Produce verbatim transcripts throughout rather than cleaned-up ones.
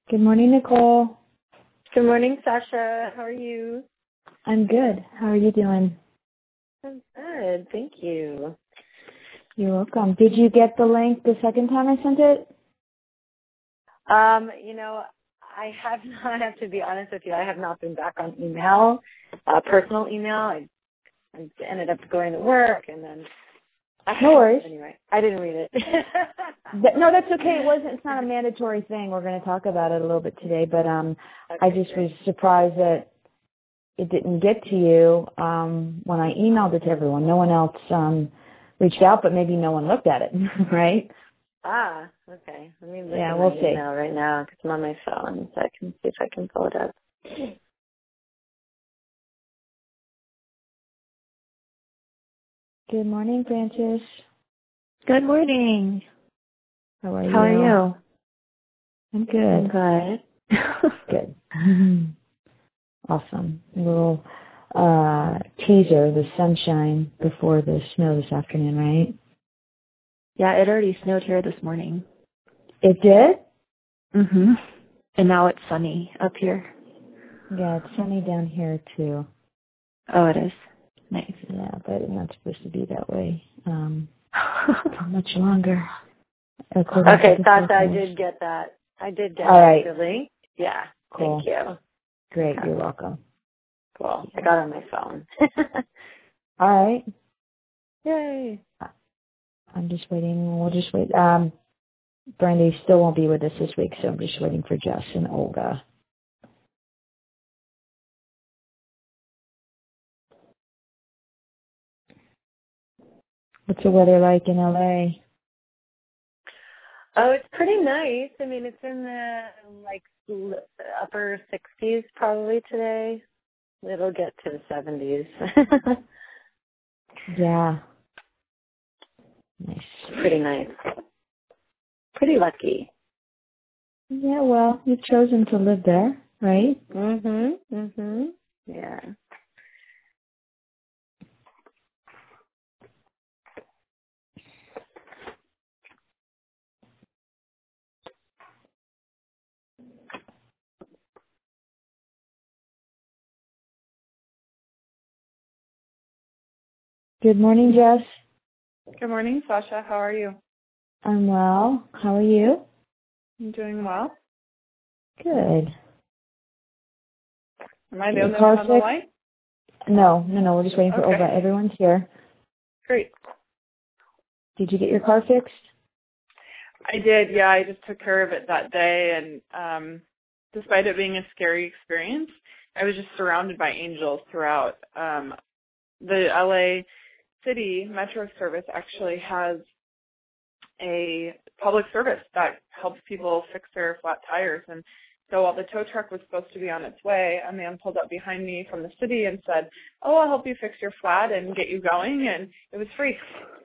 Good morning, Nicole. Good morning, Sasha. How are you? I'm good. How are you doing? I'm good. Thank you. You're welcome. Did you get the link the second time I sent it? Um, you know, I have not, I have to be honest with you, I have not been back on email, uh, personal email. I, I ended up going to work and then... No worries. Anyway, I didn't read it. No, that's okay. It wasn't. It's not a mandatory thing. We're going to talk about it a little bit today, but um, Okay, I just great. was surprised that it didn't get to you um, when I emailed it to everyone. No one else um, reached out, but maybe no one looked at it, right? Ah, okay. Let me look Yeah, at we'll my see. email right now because I'm on my phone, so I can see if I can pull it up. Good morning, Francis. Good morning. How are you? How are you? I'm good. I'm good. Good. Awesome. A little uh, teaser, the sunshine before the snow this afternoon, right? Yeah, it already snowed here this morning. It did? Mm-hmm. And now it's sunny up here. Yeah, it's sunny down here too. Oh, it is. Nice. Yeah, but it's not supposed to be that way. Um, how much longer? Okay, Sasha, I did get that. I did get All right. the link. Yeah. Cool. Thank you. Great. Okay. You're welcome. Cool. I got it on my phone. All right. Yay. I'm just waiting. We'll just wait. Um, Brandy still won't be with us this week, so I'm just waiting for Jess and Olga. What's the weather like in L A? Oh, it's pretty nice. I mean, it's in the like l- upper sixties probably today. It'll get to the seventies. Yeah. Nice. Pretty nice. Pretty lucky. Yeah, well, you've chosen to live there, right? Mhm. Mhm. Yeah. Good morning, Jess. Good morning, Sasha. How are you? I'm well. How are you? I'm doing well. Good. Am I the Your only car one on the fixed? line? No, no, no. We're just waiting for Okay. Olga. Everyone's here. Great. Did you get your car fixed? I did, yeah. I just took care of it that day, and um, despite it being a scary experience, I was just surrounded by angels throughout. Um, the L A City Metro Service actually has a public service that helps people fix their flat tires. And so while the tow truck was supposed to be on its way, a man pulled up behind me from the city and said, "Oh, I'll help you fix your flat and get you going," and it was free.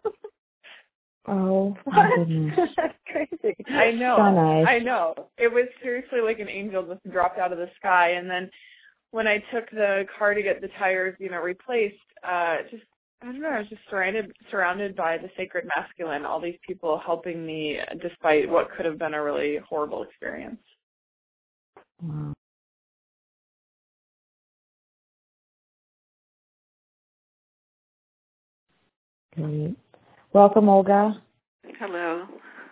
Oh, my goodness. That's crazy. I know. So nice. I know. It was seriously like an angel just dropped out of the sky. And then when I took the car to get the tires, you know, replaced, uh, just, I don't know, I was just surrounded, surrounded by the sacred masculine, all these people helping me despite what could have been a really horrible experience. Wow. Great. Welcome, Olga. Hello.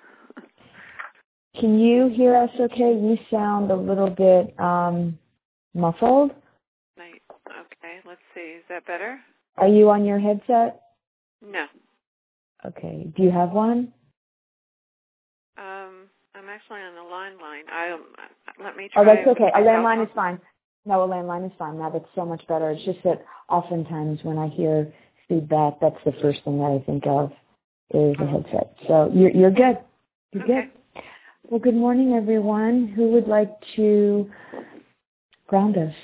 Can you hear us okay? You sound a little bit um, muffled. Night. Okay, let's see. Is that better? Are you on your headset? No. Okay. Do you have one? Um, I'm actually on the line line. I um, let me Oh, try. that's okay. A my landline cell is fine. No, a landline is fine. Now that's so much better. It's just that oftentimes when I hear feedback, that's the first thing that I think of is a headset. So you're you're good. You're Okay. good. Well, good morning, everyone. Who would like to ground us?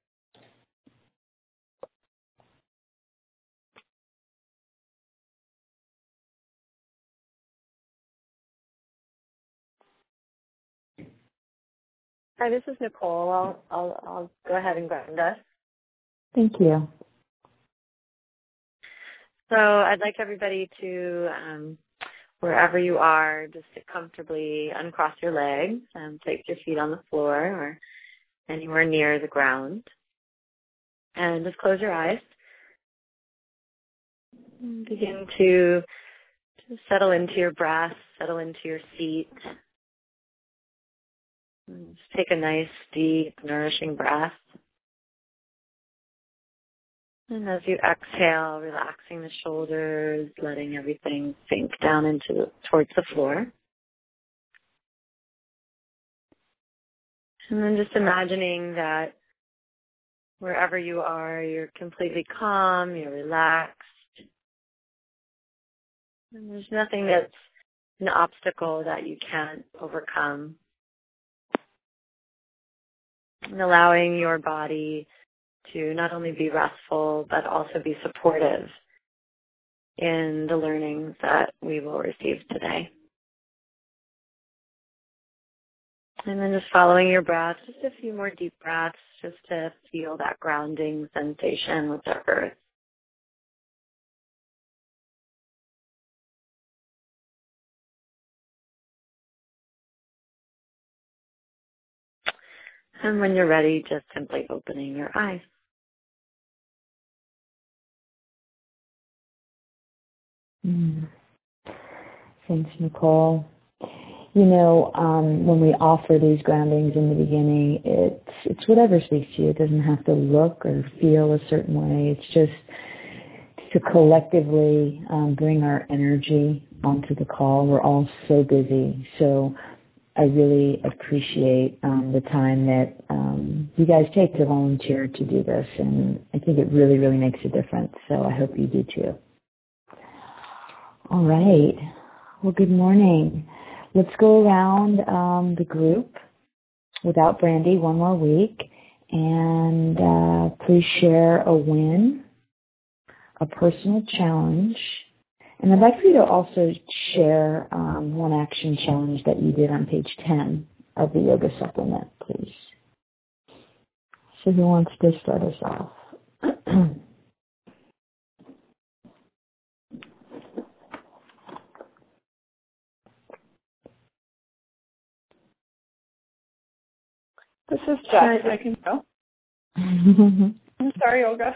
Hi, this is Nicole. I'll I'll I'll go ahead and ground us. Thank you. So I'd like everybody to um, wherever you are, just sit comfortably, uncross your legs, and place your feet on the floor or anywhere near the ground. And just close your eyes. And begin to, to settle into your breath, settle into your seat. And just take a nice, deep, nourishing breath. And as you exhale, relaxing the shoulders, letting everything sink down into the, towards the floor. And then just imagining that wherever you are, you're completely calm, you're relaxed. And there's nothing that's an obstacle that you can't overcome. And allowing your body to not only be restful, but also be supportive in the learnings that we will receive today. And then just following your breath, just a few more deep breaths, just to feel that grounding sensation with the earth. And when you're ready, just simply opening your eyes. Mm. Thanks, Nicole. You know, um, when we offer these groundings in the beginning, it's it's whatever speaks to you. It doesn't have to look or feel a certain way. It's just to collectively um, bring our energy onto the call. We're all so busy. So I really appreciate um, the time that um, you guys take to volunteer to do this. And I think it really, really makes a difference. So I hope you do too. All right. Well, good morning. Let's go around um, the group without Brandy one more week. And uh, please share a win, a personal challenge. And I'd like for you to also share um, one action challenge that you did on page ten of the yoga supplement, please. So who wants to start us off? This is Jess. I can go. I'm sorry, Olga.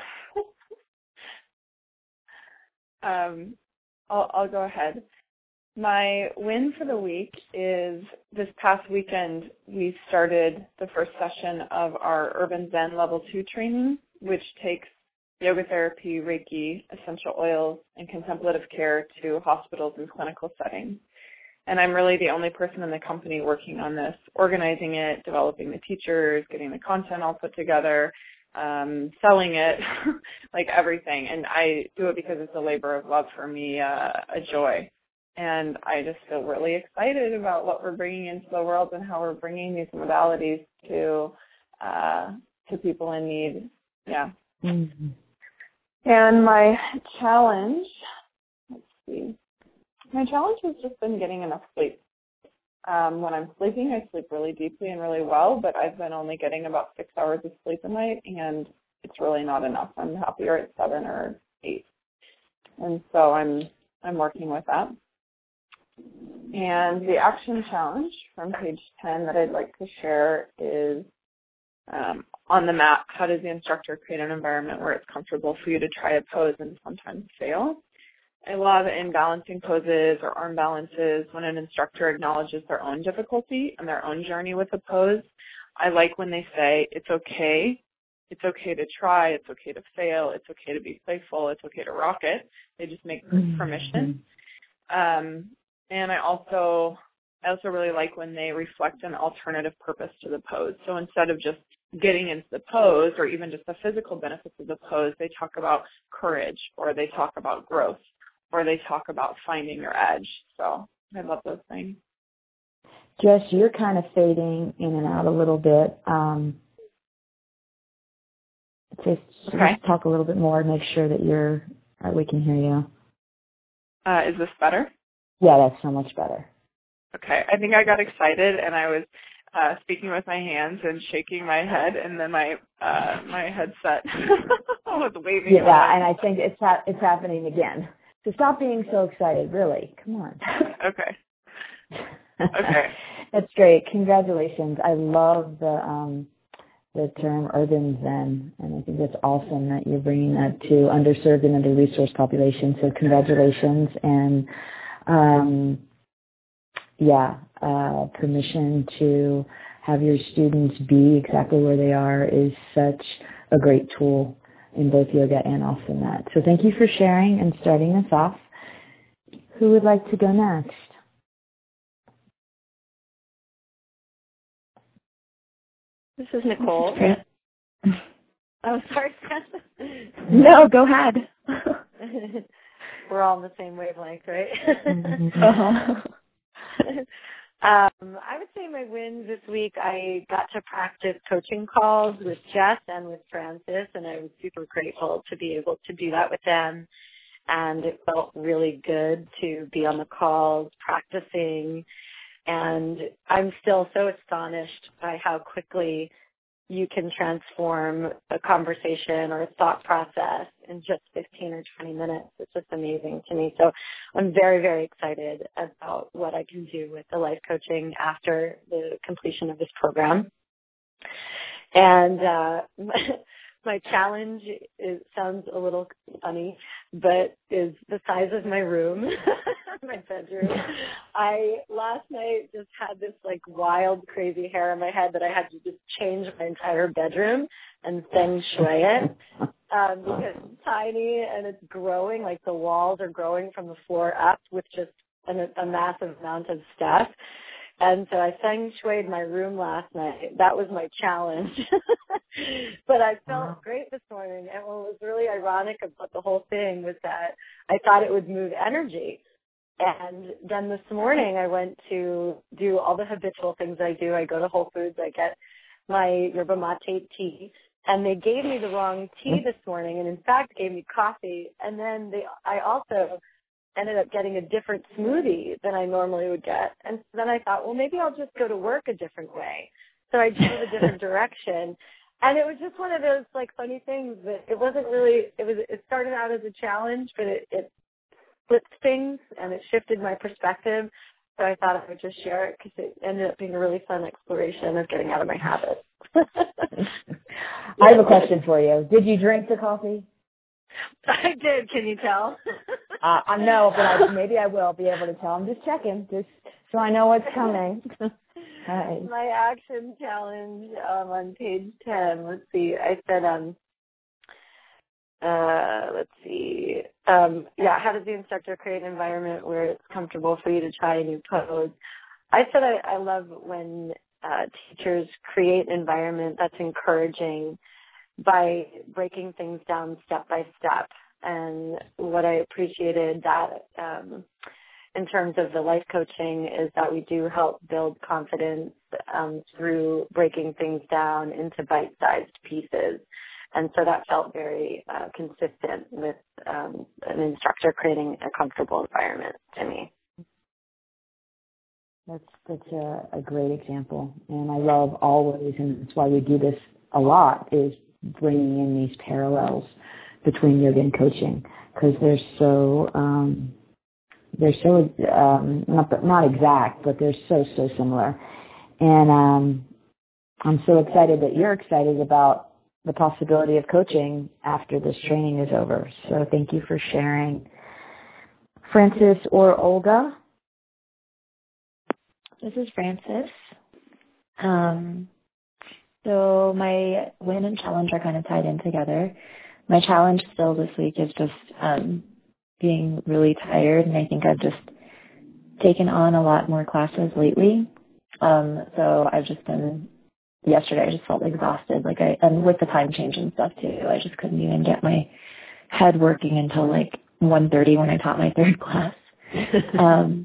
um, I'll, I'll go ahead. My win for the week is this past weekend we started the first session of our Urban Zen Level two training, which takes yoga therapy, Reiki, essential oils, and contemplative care to hospitals and clinical settings. And I'm really the only person in the company working on this, organizing it, developing the teachers, getting the content all put together, um, selling it, like everything. And I do it because it's a labor of love for me, uh, a joy. And I just feel really excited about what we're bringing into the world and how we're bringing these modalities to uh, to people in need. Yeah. Mm-hmm. And my challenge, let's see. My challenge has just been getting enough sleep. Um, when I'm sleeping, I sleep really deeply and really well, but I've been only getting about six hours of sleep a night, and it's really not enough. I'm happier at seven or eight. And so I'm I'm working with that. And the action challenge from page ten that I'd like to share is um, on the mat, how does the instructor create an environment where it's comfortable for you to try a pose and sometimes fail? I love in balancing poses or arm balances when an instructor acknowledges their own difficulty and their own journey with a pose. I like when they say, it's okay. It's okay to try. It's okay to fail. It's okay to be playful. It's okay to rock it. They just make mm-hmm. permission. Um, and I also, I also really like when they reflect an alternative purpose to the pose. So instead of just getting into the pose or even just the physical benefits of the pose, they talk about courage or they talk about growth. Or they talk about finding your edge. So I love those things. Jess, you're kind of fading in and out a little bit. Um, just, okay. just talk a little bit more, make sure that you're, uh, we can hear you. Uh, is this better? Yeah, that's so much better. Okay. I think I got excited and I was uh, speaking with my hands and shaking my head, and then my uh, my headset was waving. Yeah, away. And I think it's ha- it's happening again. So stop being so excited, really. Come on. Okay. Okay. That's great. Congratulations. I love the um, the term urban zen, and I think that's awesome that you're bringing that to underserved and under-resourced populations. So congratulations, and um, yeah, uh, permission to have your students be exactly where they are is such a great tool in both yoga and awesome that. So thank you for sharing and starting us off. Who would like to go next? This is Nicole. Oh, sorry, Fran. No, go ahead. We're all on the same wavelength, right? Mm-hmm. Uh-huh. um, I would say my wins this week, I got to practice coaching calls with Jess and with Francis, and I was super grateful to be able to do that with them. And it felt really good to be on the calls, practicing. And I'm still so astonished by how quickly you can transform a conversation or a thought process in just fifteen or twenty minutes. It's just amazing to me. So I'm very, very excited about what I can do with the life coaching after the completion of this program. And uh, my challenge is, sounds a little funny, but is the size of my room, my bedroom. I last night just had this like wild, crazy hair in my head that I had to just change my entire bedroom and feng shui it um, because it's tiny and it's growing. Like the walls are growing from the floor up with just an, a massive amount of stuff. And so I feng shuied my room last night. That was my challenge. But I felt great this morning. And what was really ironic about the whole thing was that I thought it would move energy. And then this morning I went to do all the habitual things I do. I go to Whole Foods. I get my yerba mate tea. And they gave me the wrong tea this morning and, in fact, gave me coffee. And then they, I also ended up getting a different smoothie than I normally would get. And then I thought, well, maybe I'll just go to work a different way. So I drove a different direction. And it was just one of those, like, funny things that it wasn't really, it was, it started out as a challenge, but it, it flipped things and it shifted my perspective. So I thought I would just share it because it ended up being a really fun exploration of getting out of my habits. I have a question for you. Did you drink the coffee? I did. Can you tell? uh, I know, but I, maybe I will be able to tell. I'm just checking, just so I know what's coming. Right. My action challenge um, on page ten. Let's see. I said, um, uh, let's see. Um, yeah, how does the instructor create an environment where it's comfortable for you to try a new pose? I said I, I love when uh, teachers create an environment that's encouraging by breaking things down step by step. And what I appreciated that um, in terms of the life coaching is that we do help build confidence um, through breaking things down into bite-sized pieces. And so that felt very uh, consistent with um, an instructor creating a comfortable environment to me. That's that's a, a great example. And I love always, and that's why we do this a lot, is bringing in these parallels between yoga and coaching, because they're so um, they're so um, not not exact, but they're so so similar. And um, I'm so excited that you're excited about the possibility of coaching after this training is over. So thank you for sharing. Francis or Olga? This is Francis. Um, so my win and challenge are kind of tied in together. My challenge still this week is just um, being really tired, and I think I've just taken on a lot more classes lately. Um, so I've just been, yesterday I just felt exhausted, like I, and with the time change and stuff too, I just couldn't even get my head working until like one thirty when I taught my third class. um,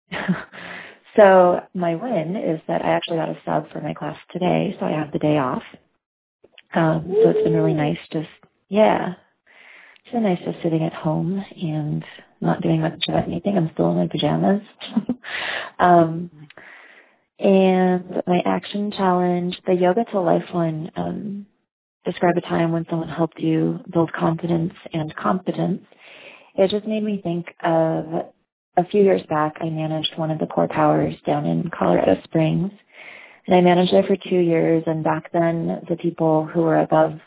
so my win is that I actually got a sub for my class today, so I have the day off. Um, so it's been really nice just, yeah, it's been nice just sitting at home and not doing much of anything. I'm still in my pajamas. um, and my action challenge, the Yoga to Life one, um, describe a time when someone helped you build confidence and competence. it just made me think of a few years back, I managed one of the core towers down in Colorado Springs. And I managed there for two years. And back then, the people who were above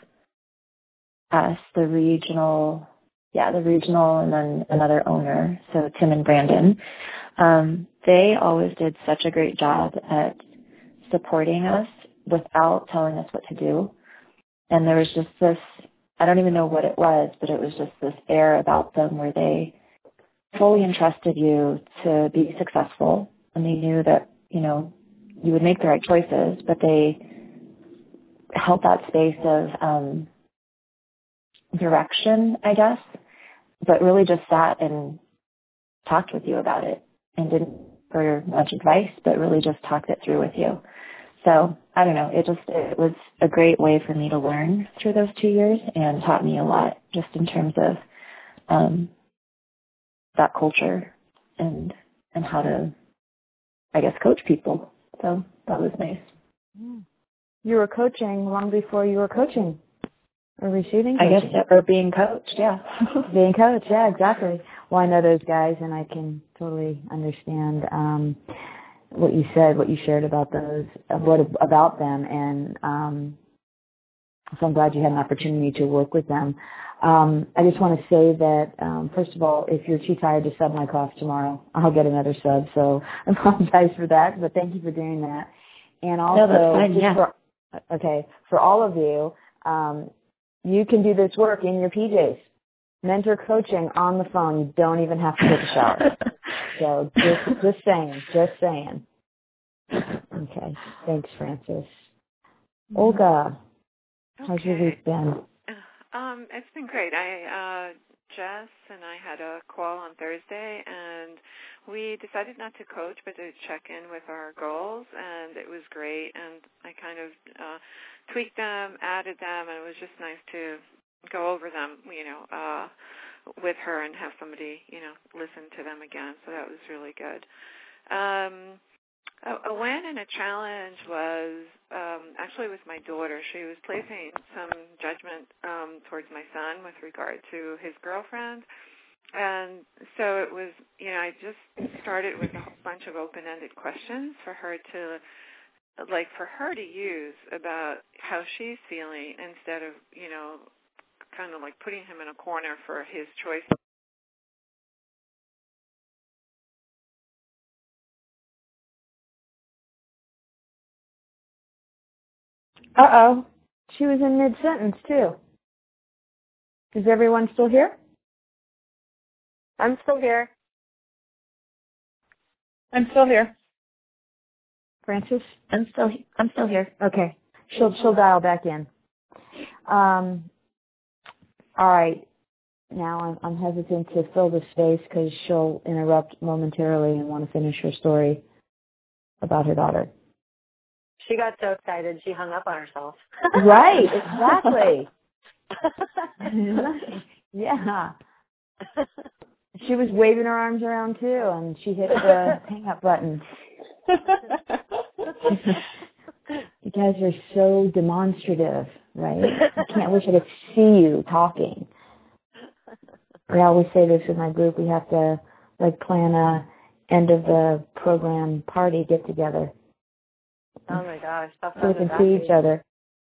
us, the regional, yeah, the regional and then another owner, so Tim and Brandon, um, they always did such a great job at supporting us without telling us what to do. And there was just this, I don't even know what it was, but it was just this air about them where they fully entrusted you to be successful. And they knew that, you know, you would make the right choices, but they held that space of um, direction, I guess, but really just sat and talked with you about it and didn't for much advice, but really just talked it through with you. So I don't know, it just, it was a great way for me to learn through those two years and taught me a lot just in terms of um, that culture and, and how to, I guess, coach people. So that was nice. You were coaching long before you were coaching or receiving coaching. I guess, or being coached, yeah. Being coached, yeah, exactly. Well, I know those guys, and I can totally understand um, what you said, what you shared about those, what about them, and um, so I'm glad you had an opportunity to work with them. Um, I just want to say that, um, first of all, if you're too tired to sub my class tomorrow, I'll get another sub, so I apologize for that, but thank you for doing that. And also, no, that's fine, just yeah. for, okay, for all of you, um, you can do this work in your P Js. Mentor coaching on the phone. You don't even have to take a shower. So just, just saying, just saying. Okay. Thanks, Frances. Olga, Okay. how's your week been? Um, it's been great. I, uh, Jess and I had a call on Thursday, and we decided not to coach, but to check in with our goals, and it was great. And I kind of uh, tweaked them, added them, and it was just nice to go over them, you know, uh, with her and have somebody, you know, listen to them again. So that was really good. Um, a, a win and a challenge was um, actually with my daughter. She was placing some judgment um, towards my son with regard to his girlfriend. And so it was, you know, I just started with a whole bunch of open-ended questions for her to, like, for her to use about how she's feeling instead of, you know, kind of like putting him in a corner for his choice. Uh-oh. She was in mid-sentence, too. Is everyone still here? I'm still here. I'm still here. Frances? I'm still, I'm still here. Okay. She'll, she'll dial back in. Um, all right. Now I'm, I'm hesitant to fill the space because she'll interrupt momentarily and want to finish her story about her daughter. She got so excited she hung up on herself. Right, exactly. Yeah. She was waving her arms around too, and she hit the hang up button. You guys are so demonstrative, right? I can't wish I could see you talking. I always say this with my group. We have to like plan a end of the program party get together. Oh my gosh, that's so we can see each other.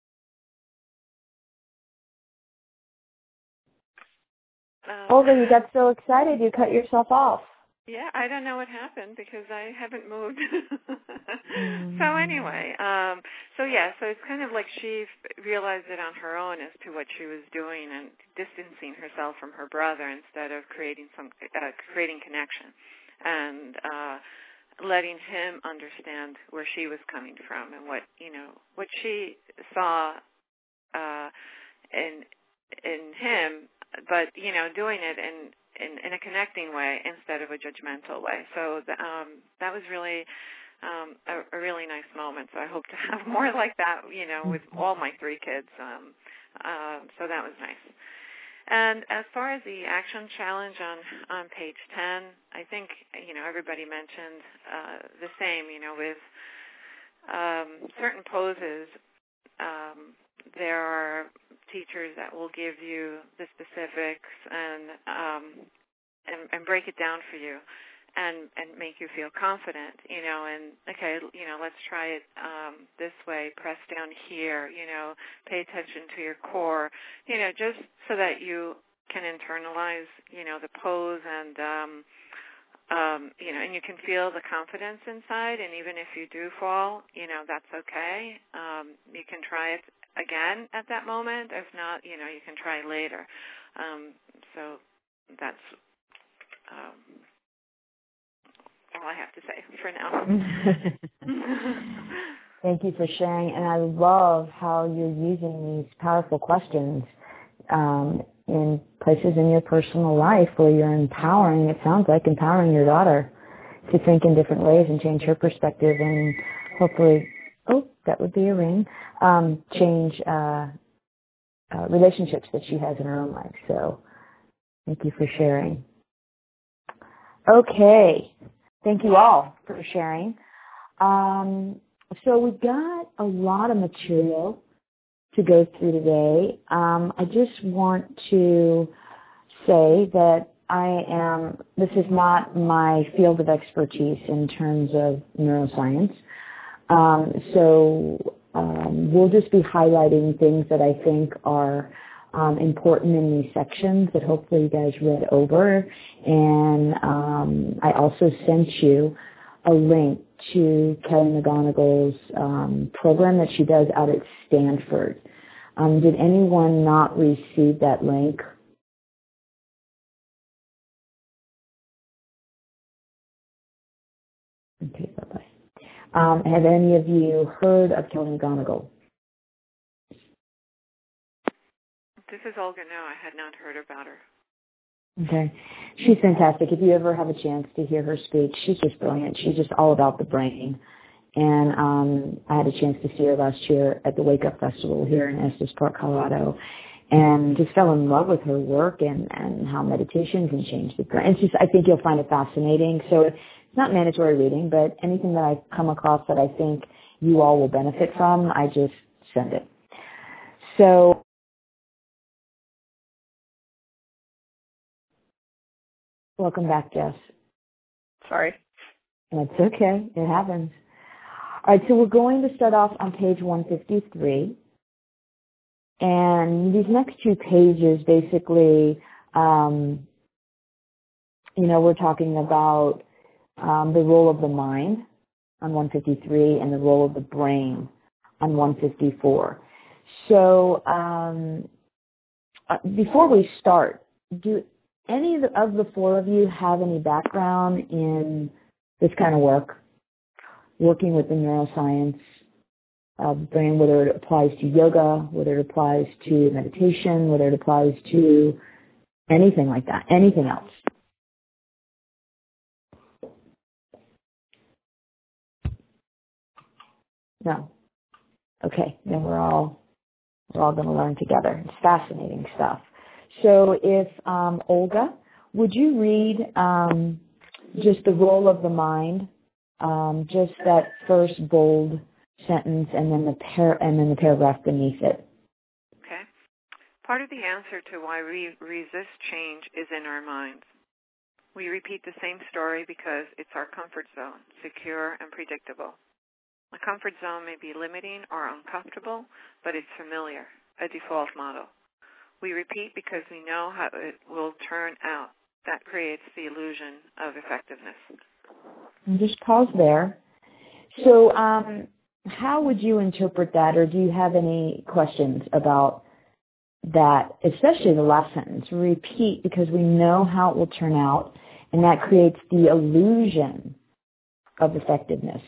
Um, Olga, you got so excited you cut yourself off. Yeah, I don't know what happened because I haven't moved. mm. So anyway, um, so yeah, so it's kind of like she f- realized it on her own as to what she was doing and distancing herself from her brother instead of creating some uh, creating connection and uh, letting him understand where she was coming from and what you know what she saw uh, in in him, but you know doing it in. In, in a connecting way instead of a judgmental way. So the, um, that was really um, a, a really nice moment. So I hope to have more like that, you know, with all my three kids. Um, uh, so that was nice. And as far as the action challenge on, on page ten, I think, you know, everybody mentioned uh, the same, you know, with um, certain poses, um, there are teachers that will give you the specifics and um, and, and break it down for you. And, and make you feel confident, you know, and, okay, you know, let's try it um, this way, press down here, you know, pay attention to your core, you know, just so that you can internalize, you know, the pose and, um, um, you know, and you can feel the confidence inside, and even if you do fall, you know, that's okay. Um, you can try it again at that moment. If not, you know, you can try later. Um, so that's... Um, all I have to say for now. Thank you for sharing, and I love how you're using these powerful questions um, in places in your personal life where you're empowering, it sounds like empowering your daughter to think in different ways and change her perspective and hopefully, oh, that would be a ring, um, change uh, uh, relationships that she has in her own life. So thank you for sharing. Okay. Thank you all for sharing. Um, so we've got a lot of material to go through today. Um, I just want to say that I am, this is not my field of expertise in terms of neuroscience. Um, so um, we'll just be highlighting things that I think are Um, important in these sections that hopefully you guys read over. And um, I also sent you a link to Kelly McGonigal's um, program that she does out at Stanford. Um, did anyone not receive that link? Okay, bye-bye. Um, have any of you heard of Kelly McGonigal? This is Olga. No, I had not heard about her. Okay. She's fantastic. If you ever have a chance to hear her speak, she's just brilliant. She's just all about the brain. And um, I had a chance to see her last year at the Wake Up Festival here in Estes Park, Colorado, and just fell in love with her work and, and how meditation can change the brain. It's just, I think you'll find it fascinating. So it's not mandatory reading, but anything that I come across that I think you all will benefit from, I just send it. So welcome back, Jess. Sorry. That's okay. It happens. All right, so we're going to start off on page one fifty-three. And these next two pages, basically, um, you know, we're talking about um, the role of the mind on one fifty-three and the role of the brain on one fifty-four. So um, uh, before we start, do any of the, of the four of you have any background in this kind of work, working with the neuroscience of the brain, whether it applies to yoga, whether it applies to meditation, whether it applies to anything like that, anything else? No. Okay, then we're all we're all going to learn together. It's fascinating stuff. So if um, Olga, would you read um, just the role of the mind, um, just that first bold sentence, and then the par- and then the paragraph beneath it? Okay. Part of the answer to why we resist change is in our minds. We repeat the same story because it's our comfort zone, secure and predictable. A comfort zone may be limiting or uncomfortable, but it's familiar, a default model. We repeat because we know how it will turn out. That creates the illusion of effectiveness. And just pause there. So um, how would you interpret that, or do you have any questions about that, especially the last sentence? Repeat because we know how it will turn out, and that creates the illusion of effectiveness.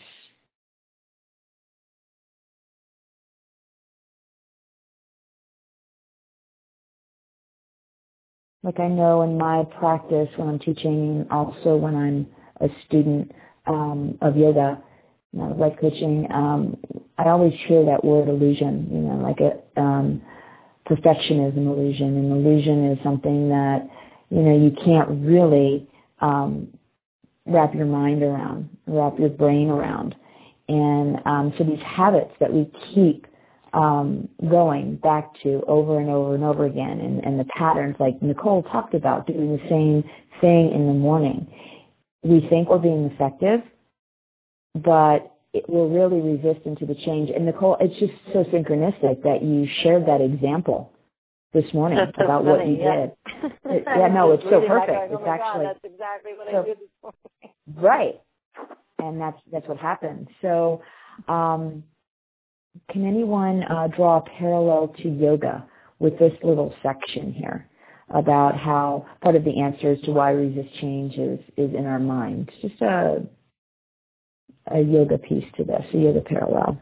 Like I know in my practice when I'm teaching, and also when I'm a student um, of yoga, you know, life coaching, um, I always hear that word illusion, you know, like a um, perfectionism illusion. An illusion is something that, you know, you can't really um, wrap your mind around, wrap your brain around. And um, so these habits that we keep um, going back to over and over and over again, and, and the patterns like Nicole talked about, doing the same thing in the morning. We think we're being effective, but it, we're really resistant to the change. And Nicole, it's just so synchronistic that you shared that example this morning That's so about funny, what you yeah. did. It, yeah, no, it's so perfect. Going, oh it's my actually God, that's exactly what so, I did this morning. Right. And that's that's what happened. So um, can anyone uh, draw a parallel to yoga with this little section here about how part of the answer as to why we resist change is, is in our mind? Just a, a yoga piece to this, a yoga parallel.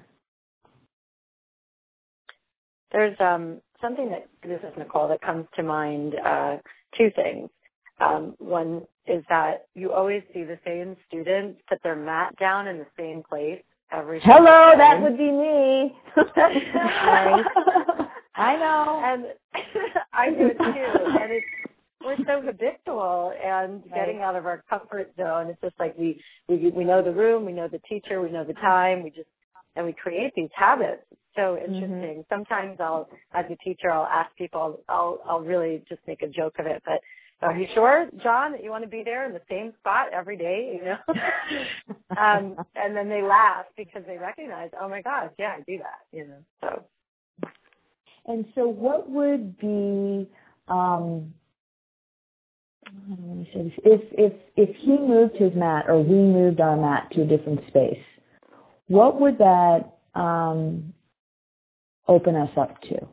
There's um, something that, this is Nicole, that comes to mind, uh, two things. Um, one is that you always see the same students put their mat down in the same place every Hello, time. that would be me. Right. I know. And I do it too. And it's, we're so habitual and Right. getting out of our comfort zone. It's just like we, we, we know the room, we know the teacher, we know the time, we just, and we create these habits. It's so interesting. Mm-hmm. Sometimes I'll, as a teacher, I'll ask people, I'll, I'll really just make a joke of it, but are you sure, John, that you want to be there in the same spot every day, you know? um, and then they laugh because they recognize, oh my gosh, yeah, I do that, you know, so. And so what would be, um, how do I say this? If, if, if he moved his mat or we moved our mat to a different space, what would that um, open us up to?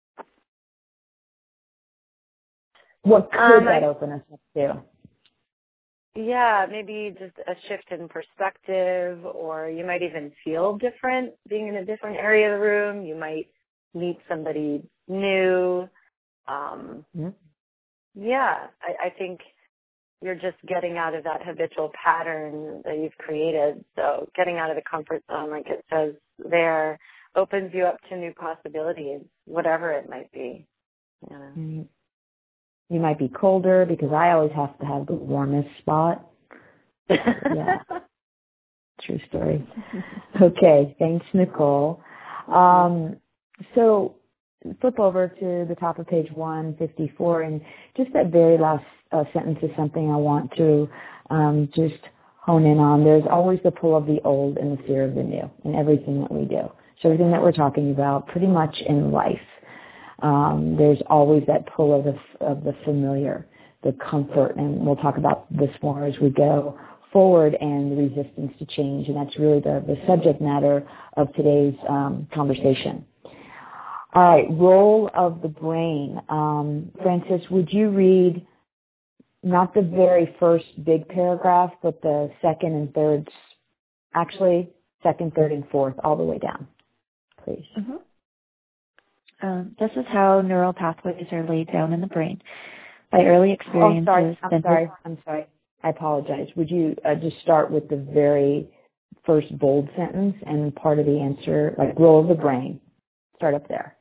What could um, that I, open us up to? Yeah, maybe just a shift in perspective, or you might even feel different being in a different area of the room. You might meet somebody new. Um, mm-hmm. Yeah, I, I think you're just getting out of that habitual pattern that you've created. So getting out of the comfort zone, like it says there, opens you up to new possibilities, whatever it might be. You know? Mm-hmm. You might be colder because I always have to have the warmest spot. Yeah. True story. Okay. Thanks, Nicole. Um, so flip over to the top of page one fifty-four, and just that very last uh, sentence is something I want to um, just hone in on. There's always the pull of the old and the fear of the new in everything that we do. So everything that we're talking about pretty much in life. Um, there's always that pull of the, of the familiar, the comfort, and we'll talk about this more as we go forward, and the resistance to change, and that's really the, the subject matter of today's um, conversation. All right, role of the brain. Um, Frances, would you read not the very first big paragraph, but the second and third, actually second, third, and fourth, all the way down, please? Mm-hmm. Um, this is how neural pathways are laid down in the brain. By early experiences. Oh, sorry. I'm sorry. I'm sorry. I apologize. Would you uh, just start with the very first bold sentence and part of the answer, like role of the brain? Start up there.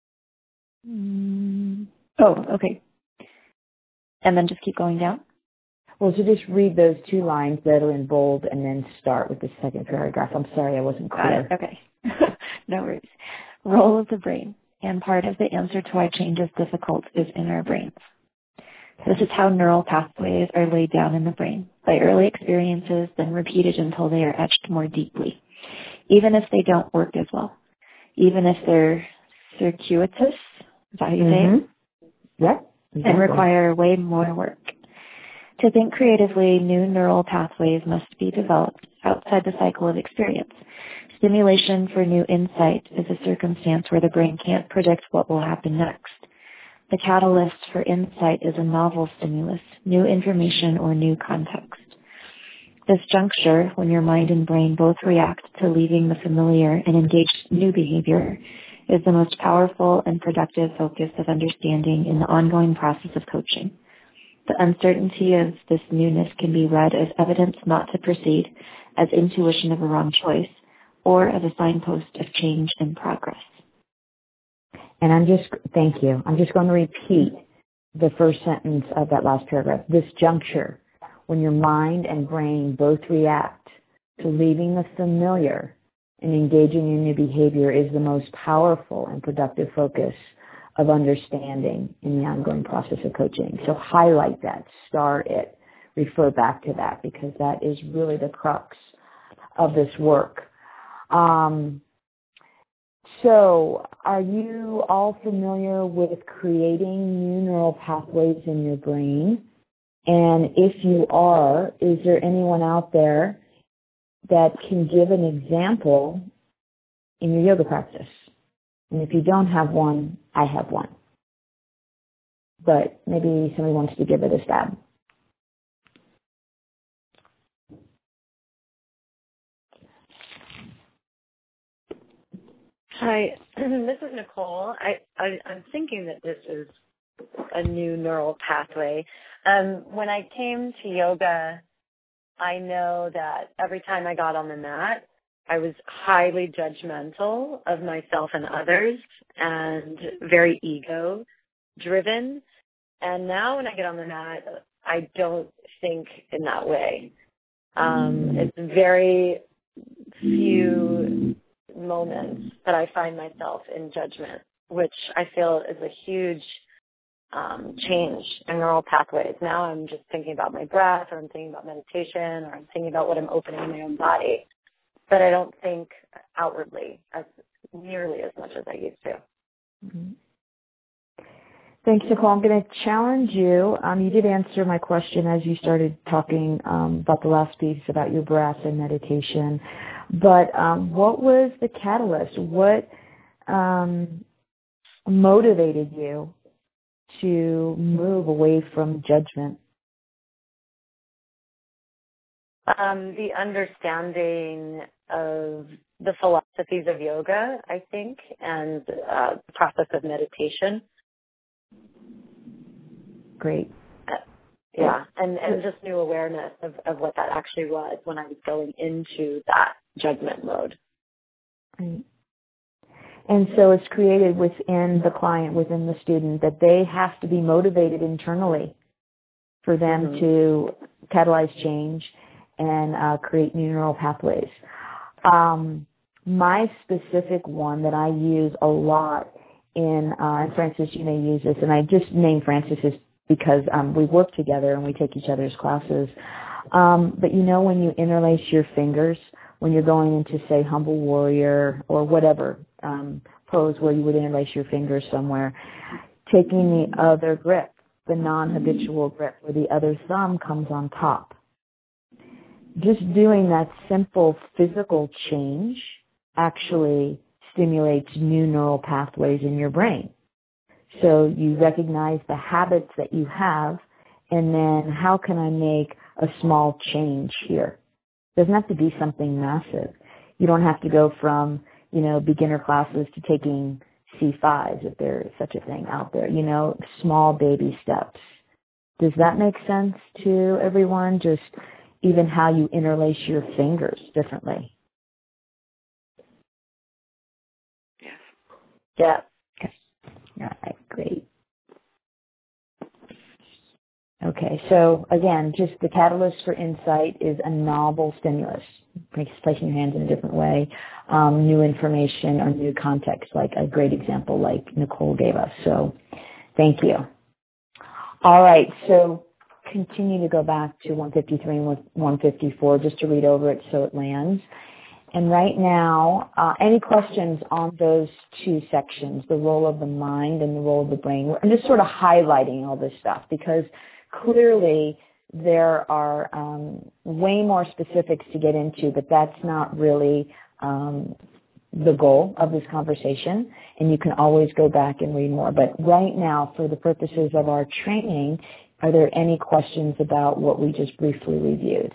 Mm. Oh, okay. And then just keep going down? Well, so just read those two lines that are in bold and then start with the second paragraph. I'm sorry, I wasn't clear. Got it. Okay. No worries. Role of the brain. And part of the answer to why change is difficult is in our brains. This is how neural pathways are laid down in the brain, by early experiences, then repeated until they are etched more deeply, even if they don't work as well, even if they're circuitous, is that how you mm-hmm. say it? Yep. Exactly. And require way more work. To think creatively, new neural pathways must be developed outside the cycle of experience. Stimulation for new insight is a circumstance where the brain can't predict what will happen next. The catalyst for insight is a novel stimulus, new information or new context. This juncture, when your mind and brain both react to leaving the familiar and engage new behavior, is the most powerful and productive focus of understanding in the ongoing process of coaching. The uncertainty of this newness can be read as evidence not to proceed, as intuition of a wrong choice, or as a signpost of change and progress. And I'm just, thank you. I'm just going to repeat the first sentence of that last paragraph. This juncture, when your mind and brain both react to leaving the familiar and engaging in new behavior is the most powerful and productive focus of understanding in the ongoing process of coaching. So highlight that, star it, refer back to that, because that is really the crux of this work. Um, so are you all familiar with creating new neural pathways in your brain? And if you are, is there anyone out there that can give an example in your yoga practice? And if you don't have one, I have one. But maybe somebody wants to give it a stab. Hi, this is Nicole. I, I, I'm thinking that this is a new neural pathway. Um, when I came to yoga, I know that every time I got on the mat, I was highly judgmental of myself and others and very ego-driven. And now when I get on the mat, I don't think in that way. Um, it's very few moments that I find myself in judgment, which I feel is a huge um, change in neural pathways. Now I'm just thinking about my breath, or I'm thinking about meditation, or I'm thinking about what I'm opening in my own body. But I don't think outwardly as nearly as much as I used to. Mm-hmm. Thanks, Nicole. I'm going to challenge you. Um, you did answer my question as you started talking um, about the last piece about your breath and meditation. But um, what was the catalyst? What um, motivated you to move away from judgment? Um, the understanding of the philosophies of yoga, I think, and uh, the process of meditation. Great. Uh, yeah, and, and just new awareness of, of what that actually was when I was going into that judgment mode. Right. And so it's created within the client, within the student, that they have to be motivated internally for them mm-hmm. to catalyze change and uh, create new neural pathways. Um, my specific one that I use a lot in, uh, and Frances, you may use this, and I just named Frances because um, we work together and we take each other's classes. Um, but you know when you interlace your fingers, when you're going into, say, humble warrior or whatever um, pose where you would interlace your fingers somewhere, taking the other grip, the non-habitual grip, where the other thumb comes on top. Just doing that simple physical change actually stimulates new neural pathways in your brain. So you recognize the habits that you have, and then how can I make a small change here? It doesn't have to be something massive. You don't have to go from, you know, beginner classes to taking C fives, if there is such a thing out there, you know, small baby steps. Does that make sense to everyone? Just even how you interlace your fingers differently. Yes. Yeah. Okay. All right, great. Okay, so again, just the catalyst for insight is a novel stimulus, placing your hands in a different way, um, new information or new context, like a great example like Nicole gave us. So thank you. All right, so continue to go back to one fifty-three and one fifty-four just to read over it so it lands. And right now, uh, any questions on those two sections, the role of the mind and the role of the brain? I'm just sort of highlighting all this stuff because clearly there are um, way more specifics to get into, but that's not really um, the goal of this conversation, and you can always go back and read more. But right now, for the purposes of our training, are there any questions about what we just briefly reviewed?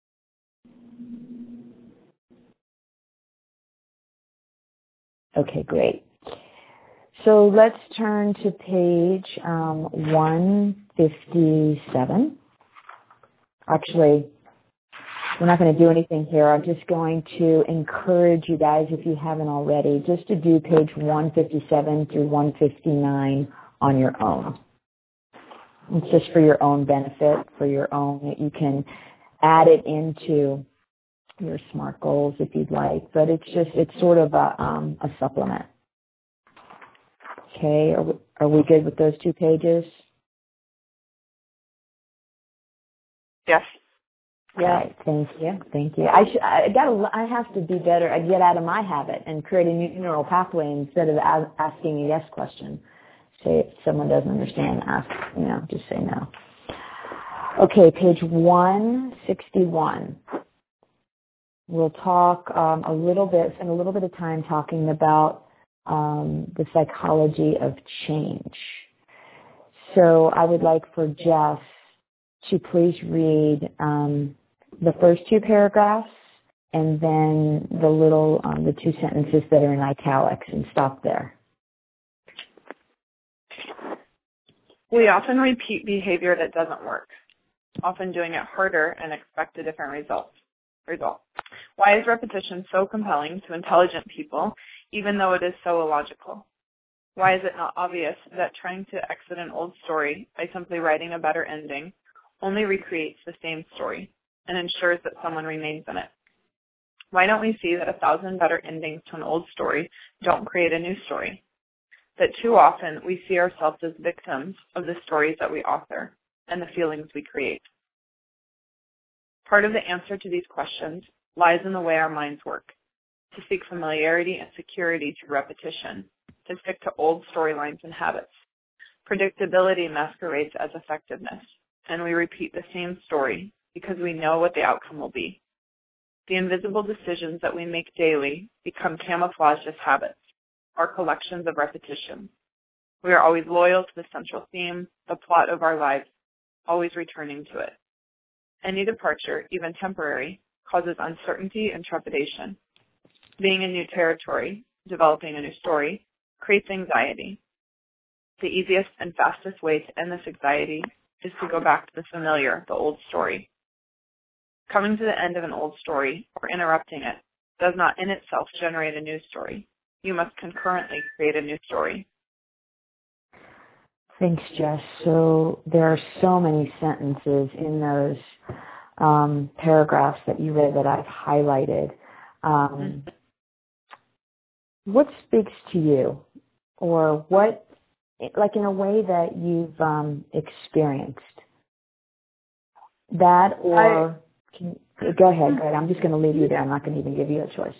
Okay, great. So let's turn to page um, one fifty-seven. Actually, we're not going to do anything here. I'm just going to encourage you guys, if you haven't already, just to do page one fifty-seven through one fifty-nine on your own. It's just for your own benefit, for your own, that you can add it into your SMART goals if you'd like, but it's just, it's sort of a, um, a supplement. Okay, are we, are we good with those two pages? Yes. Yeah, thank you, thank you. I sh- I got I have to do better. I get out of my habit and create a new neural pathway instead of a- asking a yes question. Say if someone doesn't understand, ask, you know, just say no. Okay, page one sixty-one. We'll talk um, a little bit, spend a little bit of time talking about um, the psychology of change. So I would like for Jess to please read um, the first two paragraphs and then the little, um, the two sentences that are in italics, and stop there. We often repeat behavior that doesn't work, often doing it harder and expect a different result. result. Why is repetition so compelling to intelligent people, even though it is so illogical? Why is it not obvious that trying to exit an old story by simply writing a better ending only recreates the same story and ensures that someone remains in it? Why don't we see that a thousand better endings to an old story don't create a new story? That too often we see ourselves as victims of the stories that we author and the feelings we create. Part of the answer to these questions lies in the way our minds work, to seek familiarity and security through repetition, to stick to old storylines and habits. Predictability masquerades as effectiveness, and we repeat the same story because we know what the outcome will be. The invisible decisions that we make daily become camouflaged as habits, our collections of repetition. We are always loyal to the central theme, the plot of our lives, always returning to it. Any departure, even temporary, causes uncertainty and trepidation. Being in new territory, developing a new story, creates anxiety. The easiest and fastest way to end this anxiety is to go back to the familiar, the old story. Coming to the end of an old story or interrupting it does not in itself generate a new story. You must concurrently create a new story. Thanks, Jess. So there are so many sentences in those um, paragraphs that you read that I've highlighted. Um, what speaks to you, or what, like in a way that you've um, experienced that, or I, can, go ahead, go ahead. I'm just going to leave you there. I'm not going to even give you a choice.